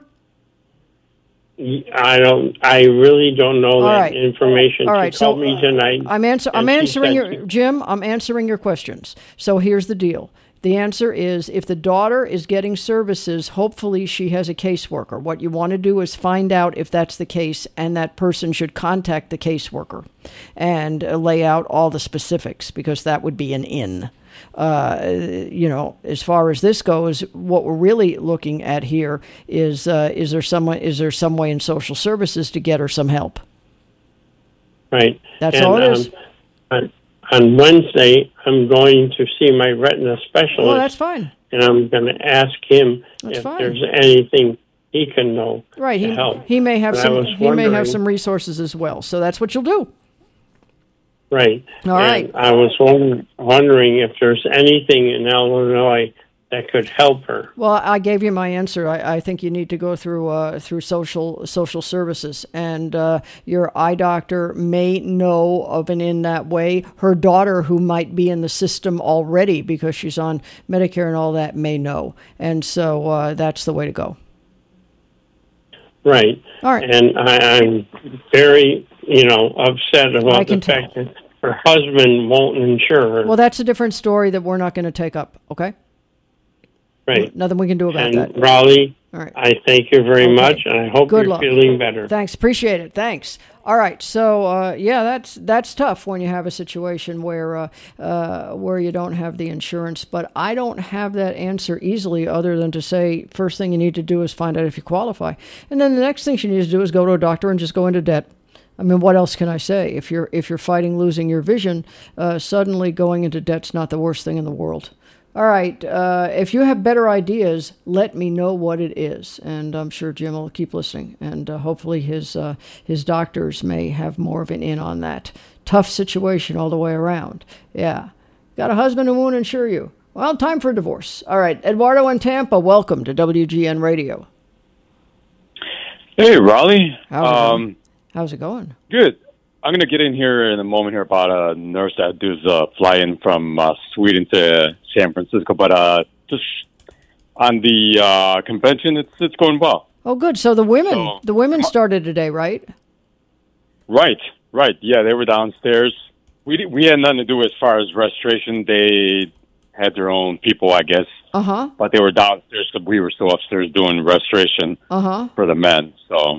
I don't. I really don't know All that right. information. All She right, called so, me tonight. I'm answer. I'm and she answering said your she- Jim. I'm answering your questions. So here's the deal. The answer is if the daughter is getting services, hopefully she has a caseworker. What you want to do is find out if that's the case, and that person should contact the caseworker and uh, lay out all the specifics, because that would be an in. Uh, you know, as far as this goes, what we're really looking at here is uh, is there some is there some way in social services to get her some help? Right. That's and, all it is. Um, on, on Wednesday, I'm going to see my retina specialist. Well, that's fine. And I'm going to ask him That's if fine. there's anything he can know Right. to He help. he may have But I some was he may have wondering- some resources as well. So that's what you'll do. Right. All and right. I was won- wondering if there's anything in Illinois that could help her. Well, I gave you my answer. I, I think you need to go through uh, through social social services, and uh, your eye doctor may know of an in that way. Her daughter, who might be in the system already because she's on Medicare and all that, may know, and so uh, that's the way to go. Right. All right. And I, I'm very, you know, upset I about can the fact that her husband won't insure her. Well, that's a different story that we're not going to take up. Okay. right. Nothing we can do about and that. Raleigh, All right. I thank you very Okay. much, and I hope Good you're luck. feeling better. Thanks. Appreciate it. Thanks. All right. So, uh, yeah, that's that's tough when you have a situation where uh, uh, where you don't have the insurance. But I don't have that answer easily, other than to say first thing you need to do is find out if you qualify, and then the next thing you need to do is go to a doctor and just go into debt. I mean, what else can I say? If you're if you're fighting losing your vision, uh, suddenly going into debt's not the worst thing in the world. All right. Uh, if you have better ideas, let me know what it is, and I'm sure Jim will keep listening. And uh, hopefully his uh, his doctors may have more of an in on that. Tough situation all the way around. Yeah. Got a husband who won't insure you. Well, time for a divorce. All right. Eduardo in Tampa, welcome to W G N Radio. Hey, Raleigh. How's it um, going? How's it going? Good. I'm going to get in here in a moment here about a nurse that does uh, fly in from uh, Sweden to San Francisco. But uh, just on the uh, convention, it's it's going well. Oh, good. So the women, So- the women started today, right? Right, right. Yeah, they were downstairs. We di- we had nothing to do as far as registration. They had their own people, I guess. Uh huh. But they were downstairs, so we were still upstairs doing registration Uh huh. for the men. So,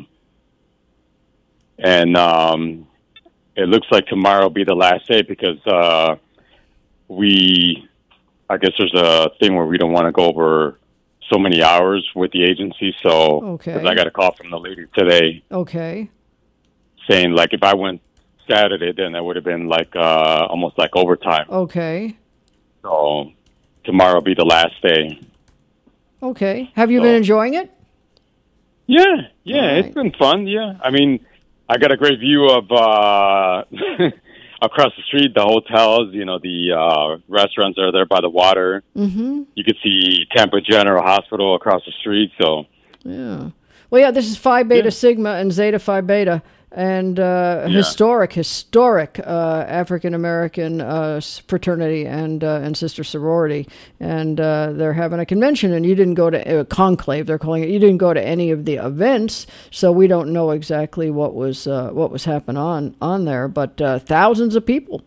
and um, it looks like tomorrow will be the last day because uh, we, I guess there's a thing where we don't want to go over so many hours with the agency. So, Okay. 'cause I got a call from the lady today Okay. saying like if I went Saturday, then that would have been like uh, almost like overtime. Okay. So tomorrow will be the last day. Okay. Have you been enjoying it? Yeah, yeah, it's been fun. Yeah, I mean, I got a great view of uh, across the street, the hotels. You know, the uh, restaurants are there by the water. Mm-hmm. You could see Tampa General Hospital across the street. So Yeah. Well, yeah, this is Phi Beta Sigma and Zeta Phi Beta, and uh, Yeah. historic, historic uh, African-American uh, s- fraternity and uh, and sister sorority. And uh, they're having a convention, and you didn't go to a conclave, they're calling it. You didn't go to any of the events, so we don't know exactly what was uh, what was happening on, on there, but uh, thousands of people.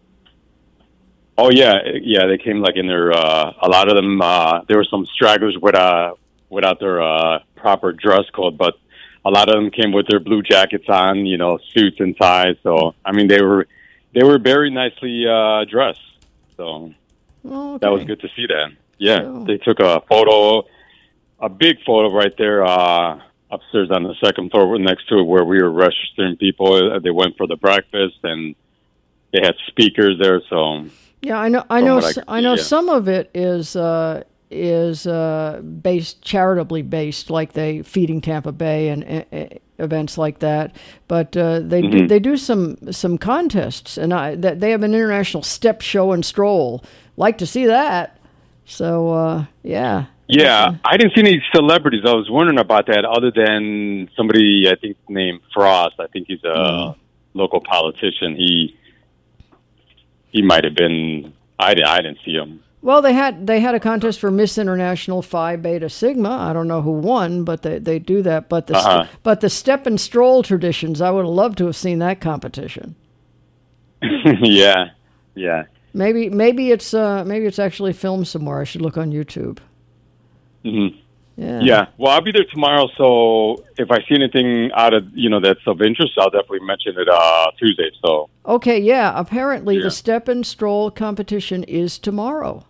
Oh yeah, yeah. They came like in their. Uh, a lot of them. Uh, there were some stragglers with uh, without their uh, proper dress code, but a lot of them came with their blue jackets on. You know, suits and ties. So I mean, they were they were very nicely uh, dressed. So Oh, that was good to see that. Yeah, they took a photo, a big photo right there uh, upstairs on the second floor next to it where we were registering people. They went for the breakfast and they had speakers there. So. Yeah, I know. I From know. what I s- could I, see, know. yeah. Some of it is uh, is uh, based charitably based, like they feeding Tampa Bay and uh, uh, events like that. But uh, they do, Mhm. they do some some contests, and I that they have an international step show and stroll. Like to see that. So uh, yeah. Yeah, I didn't see any celebrities. I was wondering about that other than somebody, I think, named Frost. I think he's a Mhm. local politician. He he might have been, I, di- I didn't see him. Well, they had they had a contest for Miss International Phi Beta Sigma. I don't know who won, but they, they do that. But the st- Uh-huh. but the step and stroll traditions, I would have loved to have seen that competition. yeah, yeah. Maybe maybe it's uh, maybe it's actually filmed somewhere. I should look on YouTube. hmm Yeah. Yeah, well, I'll be there tomorrow, so if I see anything out of, you know, that's of interest, I'll definitely mention it uh, Tuesday, so. Okay, yeah. Apparently, Yeah. the step and stroll competition is tomorrow.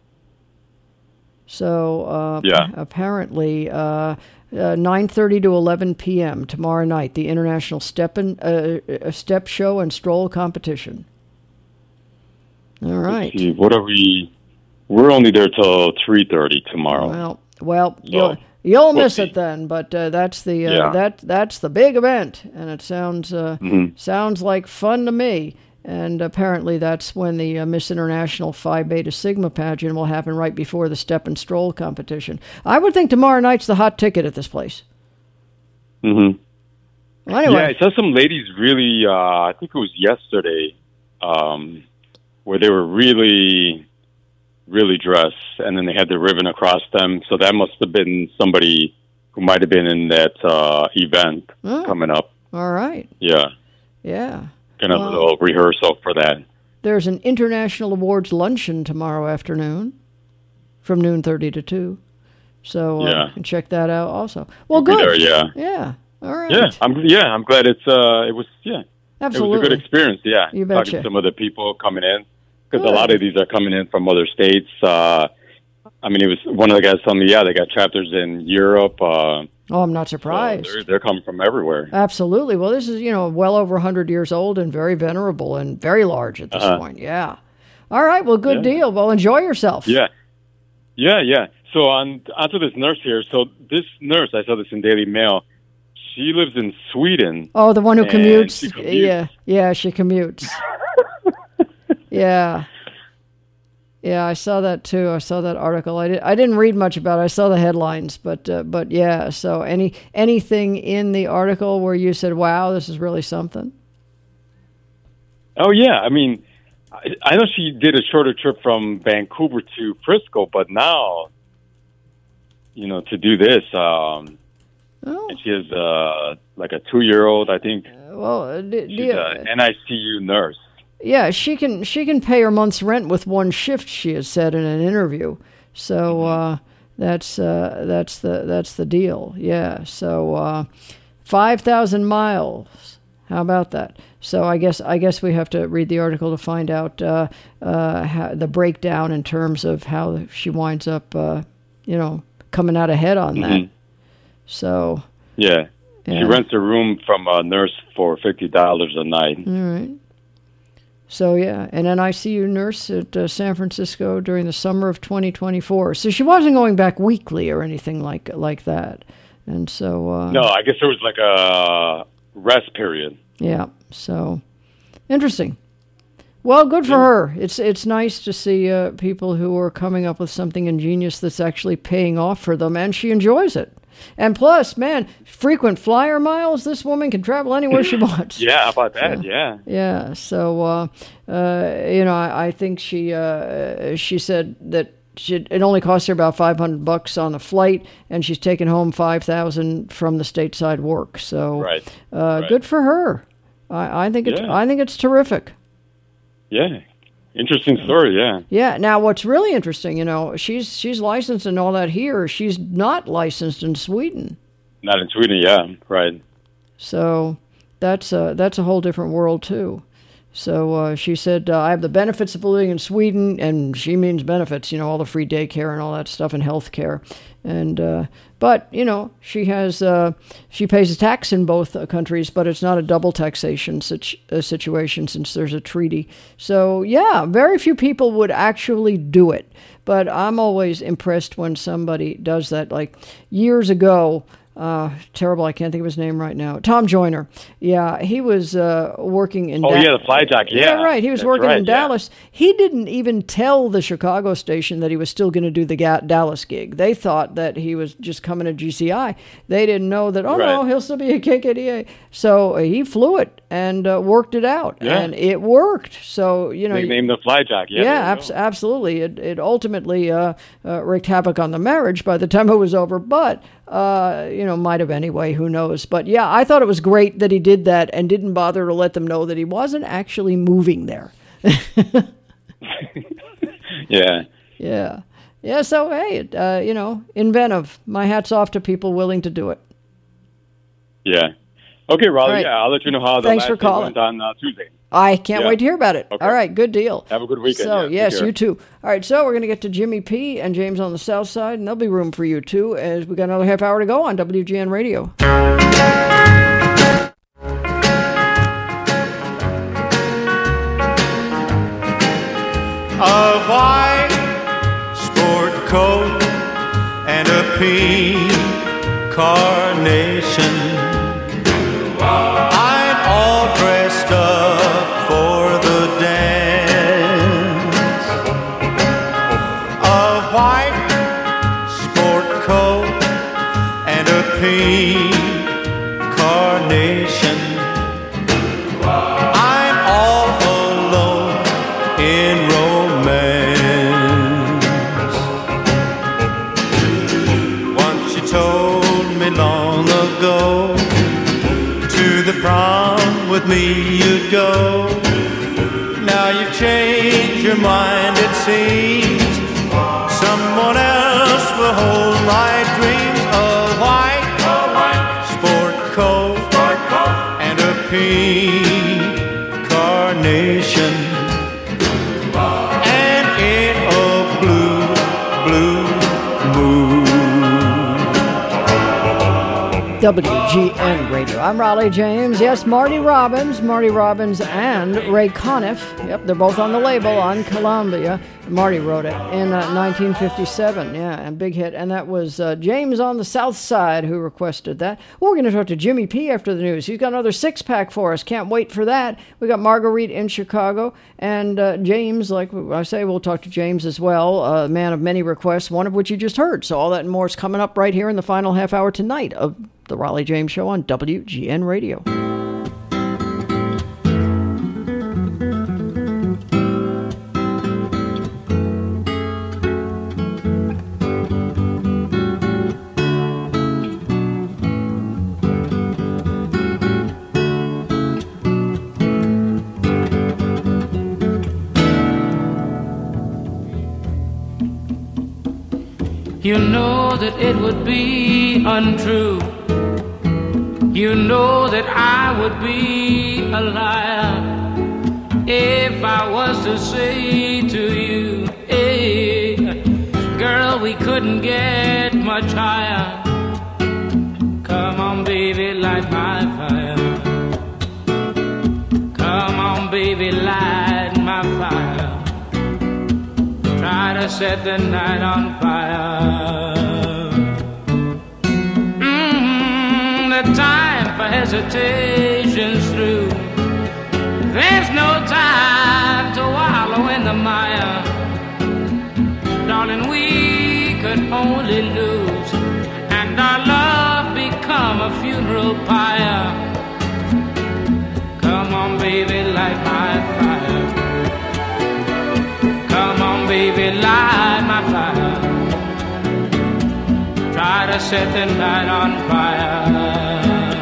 So uh, Yeah. apparently, uh, uh, nine thirty to eleven p.m. tomorrow night, the International Step and uh, uh, Step Show and Stroll competition. All right. See, what are we, we're only there till three thirty tomorrow. Well, well, So, you'll you'll we'll miss see. it then. But uh, that's the uh, Yeah. that that's the big event, and it sounds uh, Mhm. sounds like fun to me. And apparently, that's when the uh, Miss International Phi Beta Sigma pageant will happen right before the Step and Stroll competition. I would think tomorrow night's the hot ticket at this place. hmm Well, anyway, Yeah, I saw some ladies really, uh, I think it was yesterday, um, where they were really, really dressed, and then they had the ribbon across them. So that must have been somebody who might have been in that uh, event Oh. coming up. all right, Yeah, yeah. kind of Well, a little rehearsal for that. There's an international awards luncheon tomorrow afternoon, from noon thirty to two. So uh, Yeah. you can check that out also. Well, We'll be good. there, yeah. Yeah. All right. Yeah, I'm. Yeah, I'm glad it's. Uh, it was. Yeah, it was a Absolutely. good experience. Yeah, You talking betcha. to some of the people coming in because a Good. lot of these are coming in from other states. Uh, I mean, it was one of the guys telling me, yeah, they got chapters in Europe, uh, Oh, I'm not So surprised. they're, they're coming from everywhere. Absolutely. Well, this is, you know, well over one hundred years old and very venerable and very large at this Uh-huh. point. Yeah. All right. Well, good Yeah. deal. Well, enjoy yourself. Yeah. Yeah, yeah. So on onto this nurse here. So this nurse, I saw this in Daily Mail. She lives in Sweden. Oh, the one who and commutes. she commutes. Yeah. Yeah, she commutes. yeah. Yeah, I saw that too. I saw that article. I, did, I didn't read much about it. I saw the headlines, but uh, but yeah. So any anything in the article where you said, "Wow, this is really something"? Oh yeah, I mean, I, I know she did a shorter trip from Vancouver to Frisco, but now, you know, to do this, um, oh. and she has uh, like a two-year-old, I think. Well, uh, d- She's d- an N I C U nurse. yeah, she can she can pay her month's rent with one shift. She has said in an interview. So uh, that's uh, that's the that's the deal. Yeah. So uh, five thousand miles. How about that? So I guess I guess we have to read the article to find out uh, uh, how, the breakdown in terms of how she winds up, uh, you know, coming out ahead on that. Mhm. So Yeah. Yeah. She rents a room from a nurse for fifty dollars a night. all right. So yeah, an N I C U nurse at uh, San Francisco during the summer of twenty twenty-four. So she wasn't going back weekly or anything like like that. And so uh, No, I guess there was like a rest period. yeah. So interesting. Well, good for her. It's it's nice to see uh, people who are coming up with something ingenious that's actually paying off for them, and she enjoys it. And plus, man, frequent flyer miles. This woman can travel anywhere she wants. Yeah, how about that? Yeah. Yeah. So, uh, uh, you know, I, I think she uh, she said that she, it only cost her about five hundred bucks on the flight, and she's taken home five thousand from the stateside work. So, Right. Uh, Right. good for her. I, I think it's Yeah. I think it's terrific. Yeah. Interesting story, yeah. Yeah. Now, what's really interesting, you know, she's she's licensed and all that here. She's not licensed in Sweden. Not in Sweden, yeah, right. So that's a, that's a whole different world, too. So uh, she said, uh, I have the benefits of living in Sweden, and she means benefits, you know, all the free daycare and all that stuff and health care. And, uh, but, you know, she has, uh, she pays a tax in both uh, countries, but it's not a double taxation situ- uh, situation since there's a treaty. So, yeah, very few people would actually do it. But I'm always impressed when somebody does that. Like years ago, Uh, terrible, I can't think of his name right now. Tom Joyner. Yeah, he was uh, working in Oh, Da- yeah, the fly jockey, yeah. right. He was That's working right, in yeah. Dallas. He didn't even tell the Chicago station that he was still going to do the Ga- Dallas gig. They thought that he was just coming to G C I. They didn't know that, oh, no, Right. he'll still be a K K D A. So uh, he flew it and uh, worked it out. Yeah. And it worked. So, you know. Nicknamed the fly jockey. Yeah, Yeah, there you abs- absolutely. It it ultimately uh, uh, wreaked havoc on the marriage by the time it was over, but uh, you know, might have anyway. Who knows? But yeah, I thought it was great that he did that and didn't bother to let them know that he wasn't actually moving there. Yeah. Yeah, yeah. So hey, it, uh, you know, inventive. My hat's off to people willing to do it. Yeah. Okay, Raleigh, All right. yeah, I'll let you know how the Thanks last for day calling. went on uh, Tuesday. I can't Yeah. wait to hear about it. Okay. All right, good deal. Have a good weekend. So, yeah. Take yes, care. you too. All right, so we're going to get to Jimmy P and James on the South Side, and there'll be room for you too, as we got another half hour to go on W G N Radio. A white sport coat and a pink carnation. I'm all dressed up for the dance. A white sport coat and a pink carnation. I'm all alone in romance. Once you told me long ago, to the prom with me you'd go. Now you've changed your mind, it seems. Someone else will hold my dreams. A white, a white sport coat, sport coat and a pink carnation. And in a blue, blue moon. W G N Radio. I'm Raleigh James. Yes, Marty Robbins. Marty Robbins and Ray Conniff. Yep, they're both on the label on Columbia. Marty wrote it in uh, nineteen fifty-seven. Yeah, and big hit. And that was uh, James on the South Side who requested that. Well, we're going to talk to Jimmy P after the news. He's got another six-pack for us. Can't wait for that. We got Marguerite in Chicago. And uh, James, like I say, we'll talk to James as well, a uh, man of many requests, one of which you just heard. So all that and more is coming up right here in the final half hour tonight of the Raleigh James Show on W G N Radio. You know that it would be untrue. You know that I would be a liar if I was to say to you, hey, girl, we couldn't get much higher. Come on, baby, light my fire. Come on, baby, light my fire. Try to set the night on fire. Mm, the time for hesitation's through. There's no time to wallow in the mire. Darling, we could only lose, and our love become a funeral pyre. Come on, baby, light my fire. Come on, baby, light my fire. Try to set the night on fire.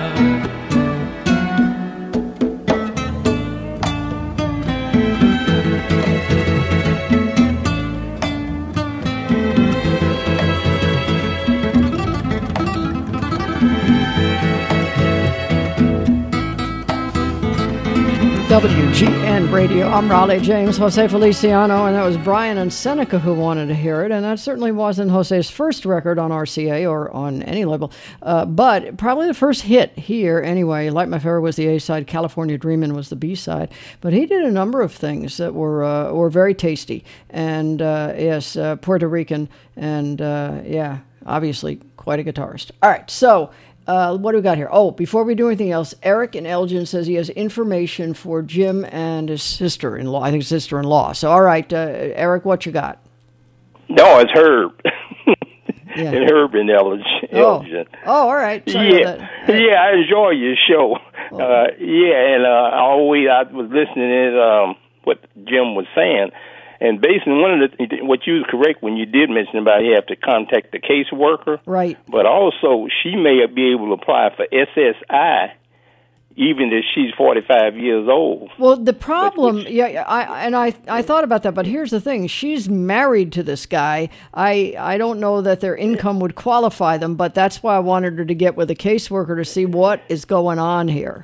W G N Radio. I'm Raleigh James, Jose Feliciano, and that was Brian and Seneca who wanted to hear it, and that certainly wasn't Jose's first record on R C A or on any label, uh, but probably the first hit here anyway. Light My Fire was the A-side, California Dreamin' was the B-side, but he did a number of things that were uh, were very tasty, and uh, yes, uh, Puerto Rican, and uh, yeah, obviously quite a guitarist. All right, so Uh, what do we got here? Oh, before we do anything else, Eric in Elgin says he has information for Jim and his sister-in-law. I think sister-in-law. So, all right, uh, Eric, what you got? No, it's Herb. Yeah. And Herb in Elgin. Oh, oh all right. Sorry yeah, about that. yeah, I enjoy your show. Oh. Uh, yeah, and uh, always I was listening to um, what Jim was saying. And basically, one of the what you was correct when you did mention about you have to contact the caseworker, right? But also, she may be able to apply for S S I, even if she's forty-five years old. Well, the problem, yeah, I and I I thought about that, but here's the thing: she's married to this guy. I I don't know that their income would qualify them, but that's why I wanted her to get with a caseworker to see what is going on here.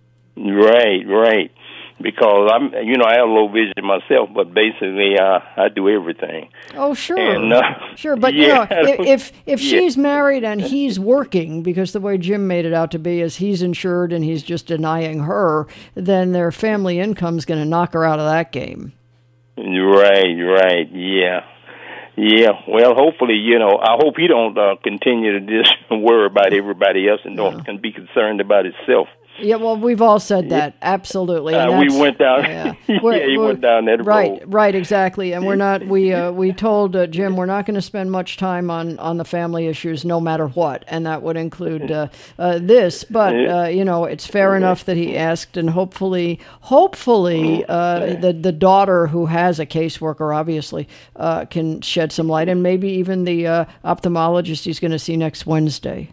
Right, right. Because I'm, you know, I have low vision myself, but basically, uh, I do everything. Oh, sure, and, uh, sure. But yeah, you know, if if yeah. she's married and he's working, because the way Jim made it out to be is he's insured and he's just denying her, then their family income's going to knock her out of that game. Right, right, yeah, yeah. Well, hopefully, you know, I hope he don't uh, continue to just worry about everybody else and don't can be concerned about himself. Yeah, well, we've all said that, absolutely. And Uh, we went down. Yeah, yeah We're- he we're- went down that right, road. right, exactly. And we're not. We uh, we told uh, Jim we're not going to spend much time on, on the family issues, no matter what, and that would include uh, uh, this. But uh, you know, it's fair enough that he asked, and hopefully, hopefully, uh, the the daughter who has a caseworker obviously uh, can shed some light, and maybe even the uh, ophthalmologist he's going to see next Wednesday.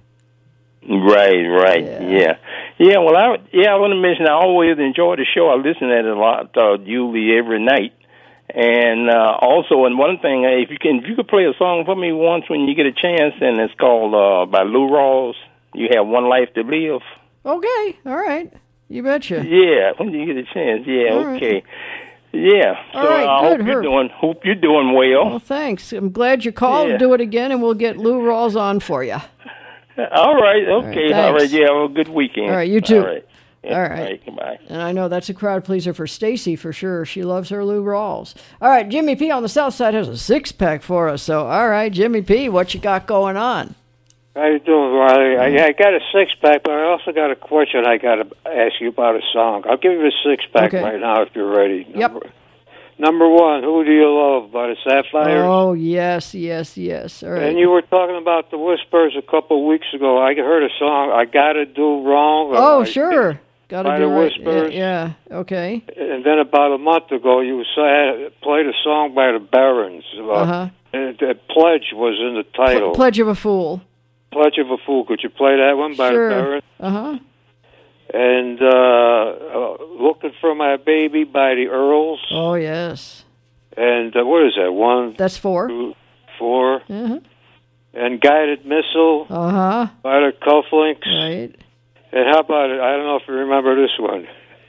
Right, right, yeah. yeah, yeah. Well, I yeah, I want to mention I always enjoy the show. I listen to it a lot, uh, usually every night, and uh, also, and one thing, uh, if you can, if you could play a song for me once when you get a chance, and it's called uh, by Lou Rawls. You have one life to live. Okay, all right, you betcha. Yeah, when you get a chance. Yeah, All right. okay. Yeah, so All right, I good, hope you're Herb. doing. Hope you're doing well. Well, thanks. I'm glad you called. Yeah. Do it again, and we'll get Lou Rawls on for you. All right. Okay. right, All right. thanks. Yeah. Well, good weekend. All right, you too. All right. Yeah, All right. Goodbye. And I know that's a crowd pleaser for Stacy for sure. She loves her Lou Rawls. All right, Jimmy P on the south side has a six-pack for us. So, all right, Jimmy P, what you got going on? How you doing, Riley? I, I got a six-pack, but I also got a question I got to ask you about a song. I'll give you a six-pack Okay. right now if you're ready. Yep. Number, number one, Who Do You Love by the Sapphires. Oh, yes, yes, yes. All right. And you were talking about the Whispers a couple of weeks ago. I heard a song, I Gotta Do Wrong. Oh, I- sure. Got to by do the right. Whispers. Yeah, yeah, okay. And then about a month ago, you sa- played a song by the Barons. Uh, Uh-huh. and the Pledge was in the title. Pl- Pledge of a Fool. Pledge of a Fool. Could you play that one by Sure. the Barons? Uh-huh. And uh, uh, Looking for My Baby by the Earls. Oh, yes. And uh, what is that? One, That's four. two, four. Uh-huh. And Guided Missile Uh-huh. by the Cufflinks. Right. And how about it? I don't know if you remember this one.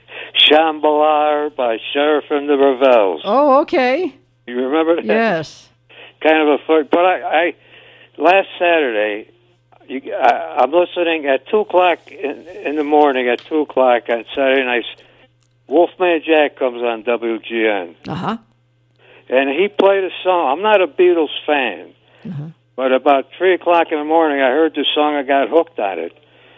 Shambhala by Sheriff and the Revels. Oh, okay. You remember that? Yes. Kind of a fun. But I, I last Saturday, you, I, I'm listening at two o'clock in, in the morning. At two o'clock on Saturday nights, Wolfman Jack comes on W G N, Uh-huh. and he played a song. I'm not a Beatles fan, Uh-huh. but about three o'clock in the morning, I heard the song. I got hooked on it.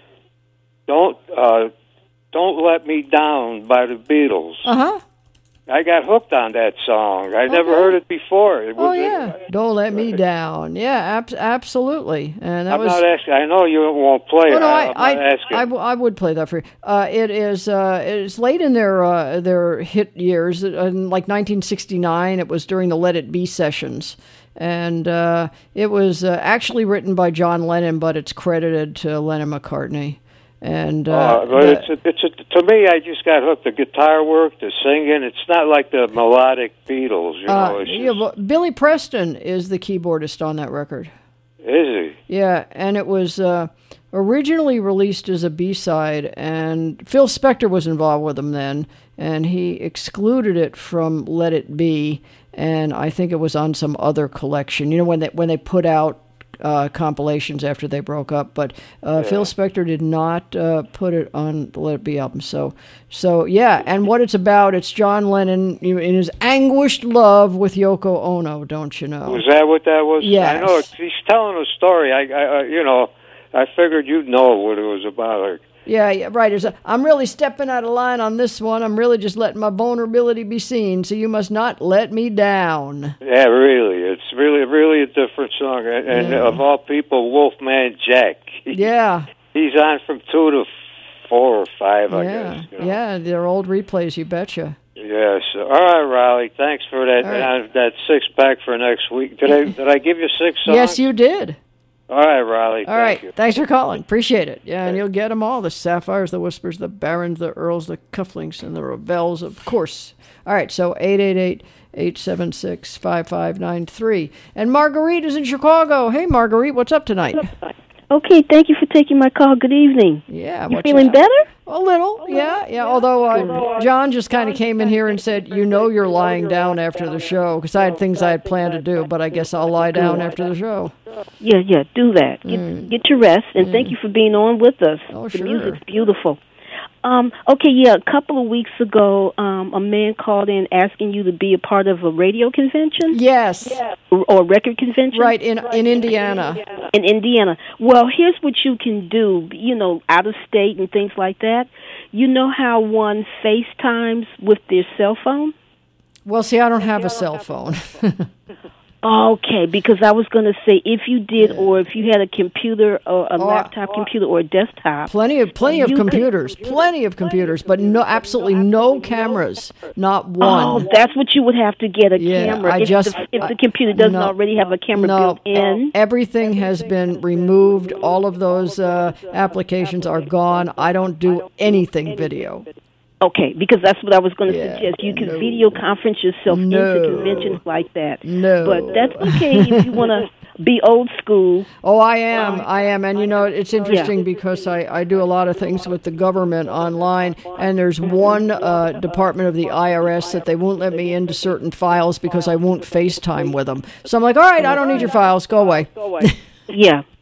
Don't uh, don't let me down by the Beatles. Uh-huh. I got hooked on that song. I never Okay. heard it before. It Oh, was, yeah. Don't let me down. Yeah, ab- absolutely. And that I'm was... not asking. I know you won't play Oh, it. no, I, I'm I, not asking. I, w- I would play that for you. Uh, it is uh, it's late in their uh, their hit years, in like nineteen sixty-nine. It was during the Let It Be sessions, and uh, it was uh, actually written by John Lennon, but it's credited to Lennon McCartney. And uh, Uh, but the- it's a, it's a, to me, I just got hooked. The guitar work, the singing. It's not like the melodic Beatles, you know. uh, It's yeah, well, Billy Preston is the keyboardist on that record. Is he? Yeah, and it was uh, originally released as a B-side, and Phil Spector was involved with them then, and he excluded it from Let It Be, and I think it was on some other collection. You know, when they when they put out uh, compilations after they broke up, but uh, Yeah. Phil Spector did not uh, put it on the Let It Be album. So, so yeah, and what it's about, it's John Lennon in his anguished love with Yoko Ono, don't you know? Was that what that was? Yes. I know. It's, he's telling a story. I, I, I, you know, I figured you'd know what it was about. Like, Yeah, yeah, right. There's a, I'm really stepping out of line on this one. I'm really just letting my vulnerability be seen, so you must not let me down. yeah, really, it's really, really a different song. And, and Yeah. of all people, Wolfman Jack. Yeah, He's on from two to four or five, I yeah, guess. You know. yeah. They're old replays, you betcha. Yes. All right, Riley. Thanks for that. All right. Uh, that six pack for next week. Did I did I give you six songs? Yes, you did. All right, Riley. All thank right. you. Thanks for calling. Appreciate it. Yeah, and you'll get them all. The Sapphires, the Whispers, the Barons, the Earls, the Cufflinks, and the Rebels, of course. All right, so eight eight eight, eight seven six, five five nine three. And Marguerite is in Chicago. Hey, Marguerite, what's up tonight? Okay, thank you for taking my call. Good evening. Yeah. You what feeling better? A little, yeah, yeah. Although uh, John just kind of came in here and said, you know you're lying down after the show, because I had things I had planned to do, but I guess I'll lie down after the show. Yeah, yeah, do that. Get, Mm. get your rest, and thank you for being on with us. Oh, the sure. music's beautiful. Um, okay, yeah, a couple of weeks ago, um, a man called in asking you to be a part of a radio convention? Yes. Or, or a record convention? Right, in, in Indiana. In Indiana. Well, here's what you can do, you know, out of state and things like that. You know how one FaceTimes with their cell phone? Well, see, I don't have a cell phone. Okay, because I was going to say if you did, or if you had a computer, or a Oh, laptop computer, or a desktop. Plenty of plenty of you could- computers, plenty of computers, but no, absolutely no cameras, not one. Oh, that's what you would have to get a Yeah, camera. I if, just- the, if I- the computer doesn't no, already have a camera no, built in. Everything has been removed. All of those uh, applications are gone. I don't do anything video. Okay, because that's what I was going to Yeah, suggest. You can video conference yourself No. into conventions like that. No. But that's okay if you want to be old school. Oh, I am. I am. And, you know, it's interesting because I, I do a lot of things with the government online, and there's one uh, department of the I R S that they won't let me into certain files because I won't FaceTime with them. So I'm like, all right, I don't need your files. Go away. Yeah,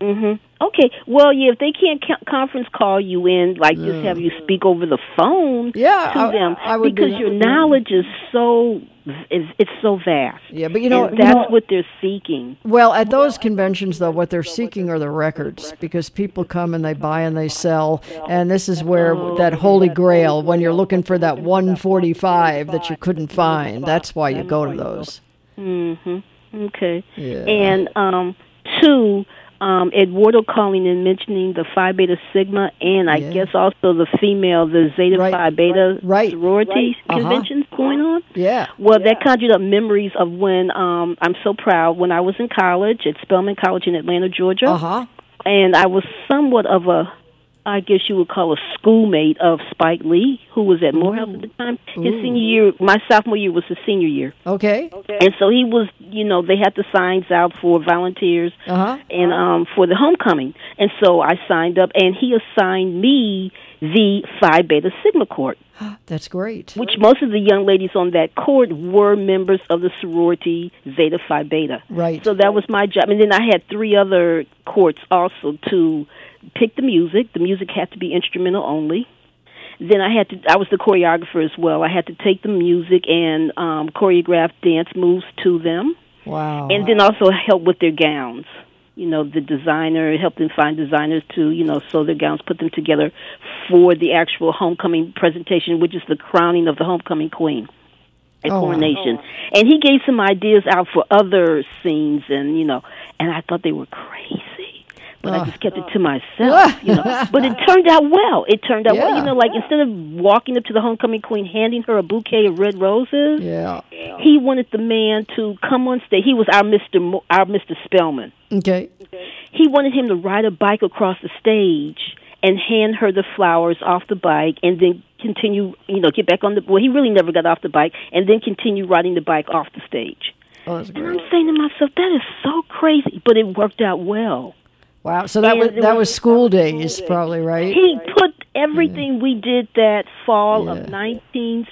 Mhm. Okay. Well, yeah. If they can't co- conference call you in, like just have you speak over the phone Yeah, to I- them, I would do because that. your knowledge is so is it's so vast. Yeah, but you know, and you that's know- what they're seeking. Well, at those conventions, though, what they're seeking are the records, because people come and they buy and they sell, and this is where that holy grail, when you're looking for that one forty-five that you couldn't find, that's why you go to those. Mhm. Okay. Yeah. And um, two, um, Eduardo calling and mentioning the Phi Beta Sigma, and I Yeah. guess also the female, the Zeta Phi Beta Right. sorority Uh-huh. conventions going on. Yeah. Well, that conjured up memories of when um, I'm so proud when I was in college at Spelman College in Atlanta, Georgia. Uh huh. And I was somewhat of a, I guess you would call a schoolmate of Spike Lee, who was at Morehouse at the time. His Ooh. senior year, my sophomore year was his senior year. Okay. And so he was, you know, they had the signs out for volunteers Uh huh. and um, for the homecoming. And so I signed up, and he assigned me the Phi Beta Sigma court, That's great. which most of the young ladies on that court were members of the sorority Zeta Phi Beta. Right. So that was my job. And then I had three other courts also to pick the music. The music had to be instrumental only. Then I had to, I was the choreographer as well. I had to take the music and um, choreograph dance moves to them. Wow. And then also help with their gowns. You know, the designer, help them find designers to, you know, sew their gowns, put them together for the actual homecoming presentation, which is the crowning of the homecoming queen at Oh, wow. coronation. And he gave some ideas out for other scenes, and, you know, and I thought they were crazy. But I just kept it to myself, you know. But it turned out well. It turned out well. Yeah. You know, like instead of walking up to the homecoming queen, handing her a bouquet of red roses, Yeah. he wanted the man to come on stage. He was our Mister Mo- our Mister Spellman. Okay. He wanted him to ride a bike across the stage and hand her the flowers off the bike, and then continue, you know, get back on the. Well, he really never got off the bike, and then continue riding the bike off the stage. Oh, that's And great. I'm saying to myself, that is so crazy, but it worked out well. Wow. So that And was it that was- was school days, probably, right? He put everything we did that fall of nineteen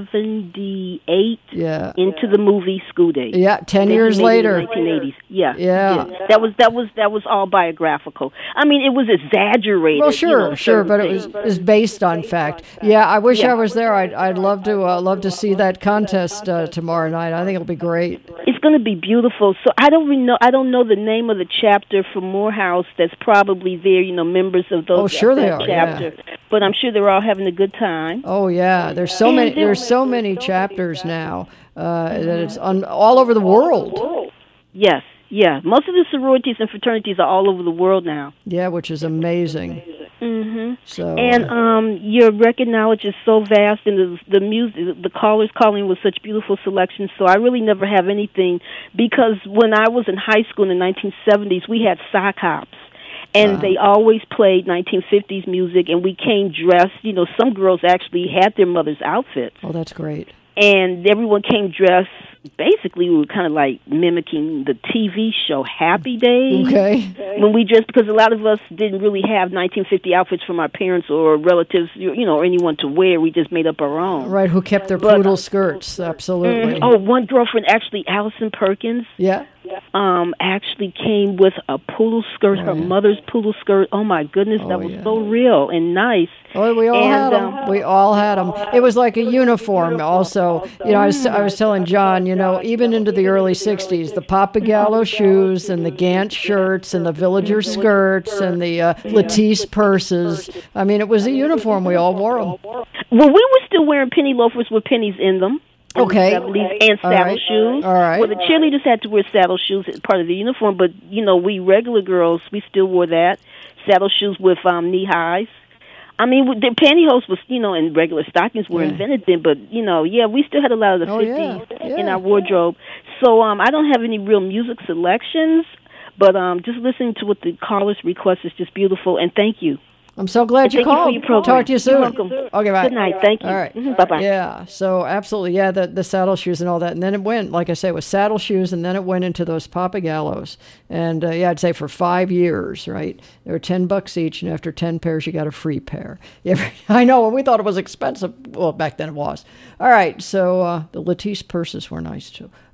seventy-eight Yeah. into the movie School Days. Yeah, ten years later. nineteen eighties. Yeah, Yeah. That was that was that was all biographical. I mean, it was exaggerated. Well, you sure, know, sure, certain but it was things. it was based on fact. Yeah, I wish Yeah. I was there. I'd I'd love to uh, love to see that contest uh, tomorrow night. I think it'll be great. It's going to be beautiful. So I don't really know. I don't know the name of the chapter for Morehouse that's probably there. You know, members of those. Oh, sure that they are, chapter. But I'm sure they're all having a good time. Oh yeah, there's so And many there- there's so many chapters now uh, that it's on, all over the world. Yes, yeah. Most of the sororities and fraternities are all over the world now. Yeah, which is amazing. hmm So And uh, um, your record knowledge is so vast, and the the music, the callers calling with such beautiful selections. So I really never have anything, because when I was in high school in the nineteen seventies, we had sock hops. And Uh. they always played nineteen fifties music, and we came dressed. You know, some girls actually had their mother's outfits, oh, that's great. and everyone came dressed. Basically, we were kind of like mimicking the T V show Happy Days. Okay. When we dressed, because a lot of us didn't really have nineteen fifty outfits from our parents or relatives, you you know, or anyone to wear. We just made up our own. Right, who kept their But- poodle skirts? Absolutely. Mm, oh, one girlfriend, actually, Allison Perkins, Yeah. um, actually came with a poodle skirt, her mother's poodle skirt. Oh my goodness, that was so real and nice. Oh, we all And, had them. um, We all had them. It was like a uniform. Also, you know, I was I was telling John, you know, even into the early sixties, the Papagallo shoes and the Gant shirts and the Villager skirts and the uh, Latisse purses. I mean, it was a uniform. We all wore them. Well, we were still wearing penny loafers with pennies in them. in the Okay. seventies, and All saddle right. shoes. All right. Well, the cheerleaders had to wear saddle shoes as part of the uniform, but, you know, we regular girls, we still wore that. Saddle shoes with um, knee highs. I mean, with- the pantyhose was, you know, and regular stockings were Yeah. invented then, but, you know, yeah, we still had a lot of the Oh, yeah. fifties in our wardrobe. So um, I don't have any real music selections, but um, just listening to what the callers request is just beautiful, and thank you. I'm so glad And you thank you for called. your program. Talk to you You're soon. welcome. Okay, bye. Good night. Thank you. All right. Mhm. Bye-bye. Yeah. So absolutely, yeah. The the saddle shoes and all that, and then it went, like I say, with saddle shoes, and then it went into those Papagallos, and uh, yeah, I'd say for five years, right? They were ten bucks each, and after ten pairs, you got a free pair. Every, I know, we thought it was expensive. Well, back then it was. All right. So uh, the Latisse purses were nice too.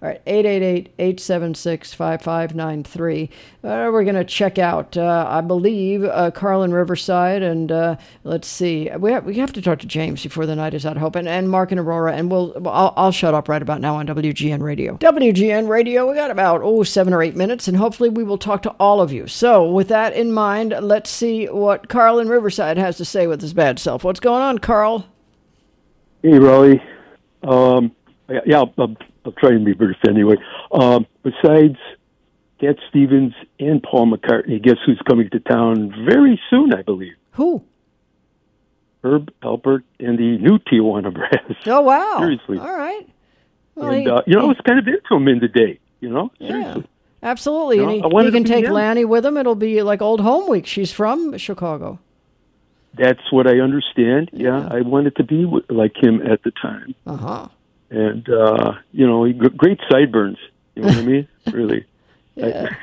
All right, eight eight eight, eight seven six, five five nine three. Uh, we're going to check out, uh, I believe, uh, Carl in Riverside, and uh, let's see. We have, we have to talk to James before the night is out, I hope, and, and Mark in Aurora, and we'll I'll, I'll shut up right about now on W G N Radio. W G N Radio, we got about, oh, seven or eight minutes, and hopefully we will talk to all of you. So with that in mind, let's see what Carl in Riverside has to say with his bad self. What's going on, Carl? Hey, Raleigh. Um, yeah, I'll, I'll, I'll try and be brief anyway. Um, besides Cat Stevens and Paul McCartney, guess who's coming to town very soon, I believe? Who? Herb Alpert and the new Tijuana Brass. Oh, wow. Seriously. All right. Well, and, he, uh, you know, I was kind of into him in the day, you know? Yeah. Seriously. Absolutely. You and know, he, I wanted he can to be take him. Lanny with him. It'll be like old home week. She's from Chicago. That's what I understand. Yeah, Yeah. I wanted to be w- like him at the time. Uh-huh. And, uh, you know, he, great sideburns. You know what I mean? Really. Yeah.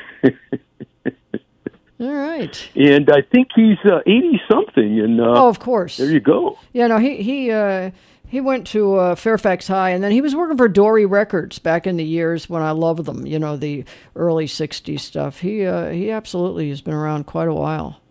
All right. And I think he's uh, eighty-something. And uh, Oh, of course. There you go. Yeah, no, he he uh, he went to uh, Fairfax High, and then he was working for Dory Records back in the years when I loved them. You know, the early sixties stuff. He uh, he absolutely has been around quite a while.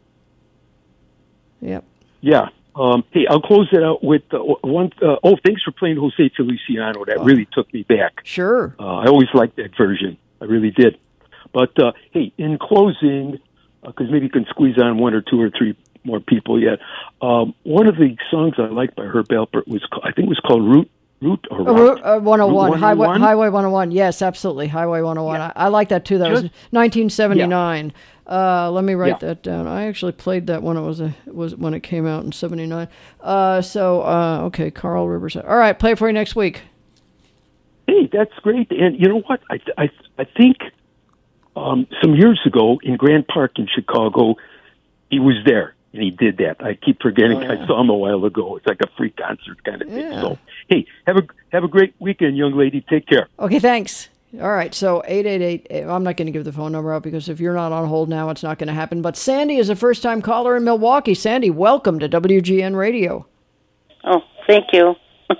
Yep. Yeah. Um, hey, I'll close it out with uh, one. Uh, oh, thanks for playing Jose Feliciano. That Oh. really took me back. Sure. Uh, I always liked that version. I really did. But, uh, hey, in closing, because maybe you can squeeze on one or two or three more people yet, um, one of the songs I liked by Herb Alpert was, ca- I think it was called Route, Route or Uh, Route? Route, uh, one oh one, Route Highway, one oh one? Highway one oh one. Yes, absolutely, Highway one oh one. I, I like that too. That was Just- nineteen seventy-nine. Uh, let me write Yeah. that down. I actually played that when it was a was when it came out in seventy-nine. Uh, so uh, okay, Carl Riverside. All right, play it for you next week. Hey, that's great. And you know what? I I I think um, some years ago in Grand Park in Chicago, he was there and he did that. I keep forgetting. Oh, yeah. I saw him a while ago. It's like a free concert kind of thing. Yeah. So, hey, have a have a great weekend, young lady. Take care. Okay, thanks. All right, so eight eight eight, I'm not going to give the phone number out because if you're not on hold now, it's not going to happen. But Sandy is a first-time caller in Milwaukee. Sandy, welcome to W G N Radio. Oh, thank you.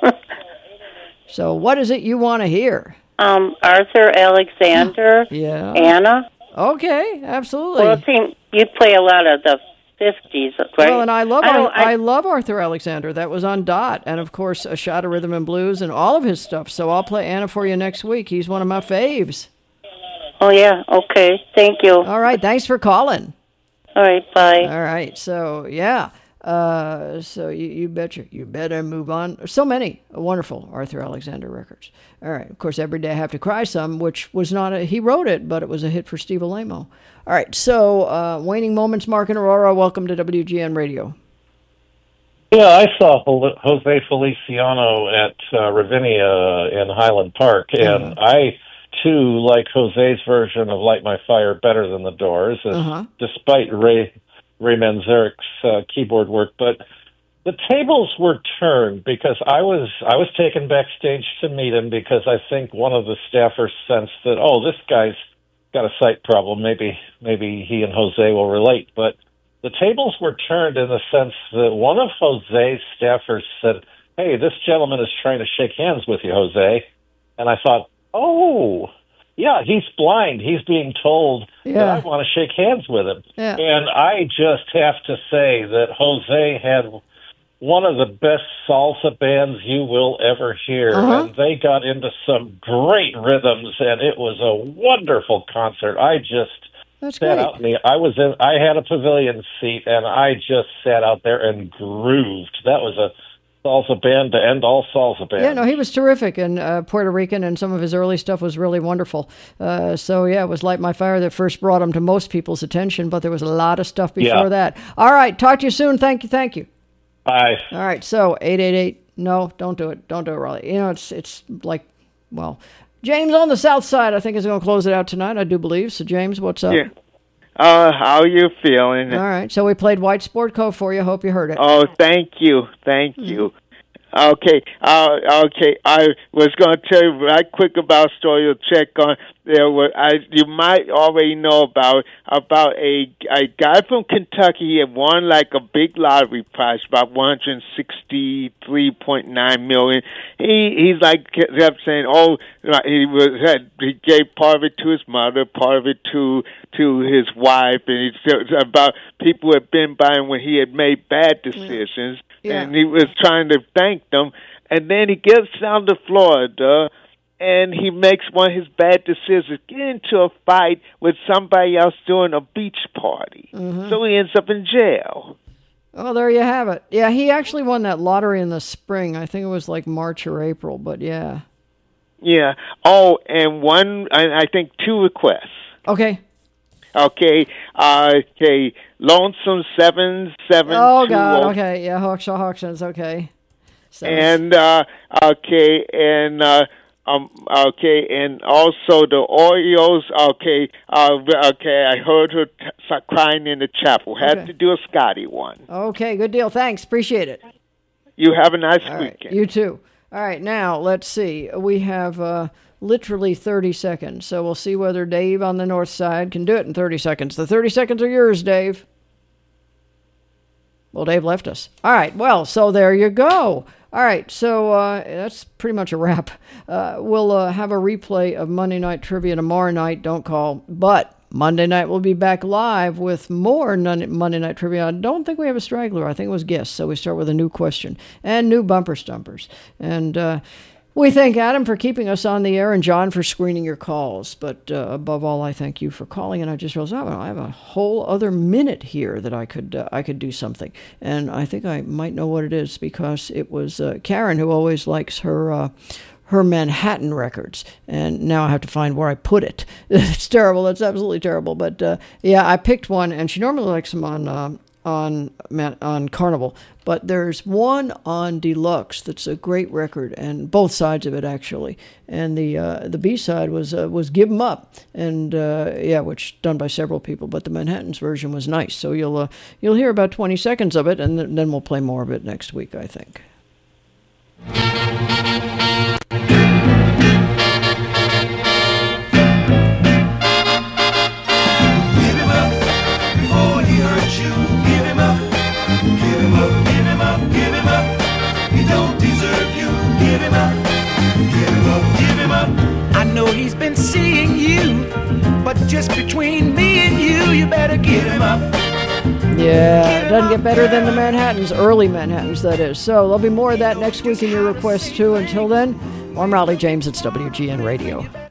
So what is it you want to hear? Um, Arthur Alexander, Yeah. Anna. Okay, absolutely. Well, it seemed you play a lot of the fifties, right? Well, and I love I I, don't- I- I love Arthur Alexander. That was on Dot, and of course, A Shot of Rhythm and Blues, and all of his stuff. So I'll play Anna for you next week. He's one of my faves. Oh, yeah, okay. Thank you. All right, thanks for calling. All right, bye. All right, so yeah, uh, so you, you betcha, you better move on. So many wonderful Arthur Alexander records. All right, of course, Every Day I Have to Cry Some, which was not a, he wrote it, but it was a hit for Steve Alamo. All right, so uh, Waning Moments, Mark and Aurora, welcome to W G N Radio. Yeah, I saw Jol- Jose Feliciano at uh, Ravinia in Highland Park, and Uh-huh. I, too, like Jose's version of Light My Fire better than the Doors, as- Uh-huh. despite Ray, Ray Manzarek's uh, keyboard work. But the tables were turned because I was I was taken backstage to meet him because I think one of the staffers sensed that, oh, this guy's got a sight problem. Maybe maybe he and Jose will relate. But the tables were turned in the sense that one of Jose's staffers said, hey, this gentleman is trying to shake hands with you, Jose. And I thought, oh, yeah, he's blind. He's being told that Yeah. I want to shake hands with him. Yeah. And I just have to say that Jose had one of the best salsa bands you will ever hear. Uh-huh. And they got into some great rhythms, and it was a wonderful concert. I just That's sat great. out in the, I was in, I had a pavilion seat, and I just sat out there and grooved. That was a salsa band to end all salsa bands. Yeah, no, he was terrific, and uh, Puerto Rican, and some of his early stuff was really wonderful. Uh, so, yeah, it was Light My Fire that first brought him to most people's attention, but there was a lot of stuff before Yeah. that. All right, talk to you soon. Thank you, thank you. Bye. All right, so eight eight eight, no, don't do it. Don't do it, Raleigh. You know, it's it's like, well, James on the south side, I think, is going to close it out tonight, I do believe. So, James, what's up? Yeah. Uh, how you feeling? All right, so we played White Sport Cove for you. Hope you heard it. Oh, thank you, thank you. Uh, Okay, uh, okay. I was going to tell you right quick about a story you'll check on. There were, I, you might already know about about a a guy from Kentucky. He had won like a big lottery prize, about one hundred sixty three point nine million. He he's like kept saying, oh, he was had, he gave part of it to his mother, part of it to to his wife, and he said about people who had been by him when he had made bad decisions, Yeah. and he was trying to thank them. And then he gets down to Florida, and he makes one of his bad decisions, get into a fight with somebody else doing a beach party. Mhm. So he ends up in jail. Oh, there you have it. Yeah, he actually won that lottery in the spring. I think it was like March or April, but yeah. Yeah. Oh, and one, I, I think two requests. Okay. Okay. Uh, okay. Lonesome seven seven. Oh, God. Okay. Yeah, Hawkshaw Hawkson's okay. Seven. And uh, okay, and uh, um, okay, and also the Oreos. Okay, uh, okay. I heard her t- start crying in the chapel. Had Okay. to do a Scotty one. Okay, good deal. Thanks. Appreciate it. You have a nice All right, weekend. you too. All right, now let's see. We have uh, literally thirty seconds, so we'll see whether Dave on the north side can do it in thirty seconds. The thirty seconds are yours, Dave. Well, Dave left us. All right, well, so there you go. All right, so uh, that's pretty much a wrap. Uh, we'll uh, have a replay of Monday Night Trivia tomorrow night. Don't call. But Monday night we'll be back live with more Monday Night Trivia. I don't think we have a straggler. I think it was guests. So we start with a new question and new bumper stumpers. And uh, we thank Adam for keeping us on the air and John for screening your calls. But uh, above all, I thank you for calling. And I just realized, oh, I have a whole other minute here that I could uh, I could do something. And I think I might know what it is because it was uh, Karen who always likes her uh, her Manhattan records. And now I have to find where I put it. It's terrible. It's absolutely terrible. But uh, yeah, I picked one, and she normally likes them on uh, on on Carnival. But there's one on Deluxe that's a great record, and both sides of it actually. And the uh, the B side was uh, was Give 'Em Up, and uh, yeah, which done by several people. But the Manhattan's version was nice. So you'll uh, you'll hear about twenty seconds of it, and th- then we'll play more of it next week, I think. Before he hurt you, give him up. Give him up, give him up, give him up. He don't deserve you, give him up. Give him up, give him up. I know he's been seeing you, but just between me and you, you better give him up. Yeah, it doesn't get better than the Manhattans, early Manhattans, that is. So there'll be more of that next week in your requests, too. Until then, I'm Raleigh James. It's W G N Radio.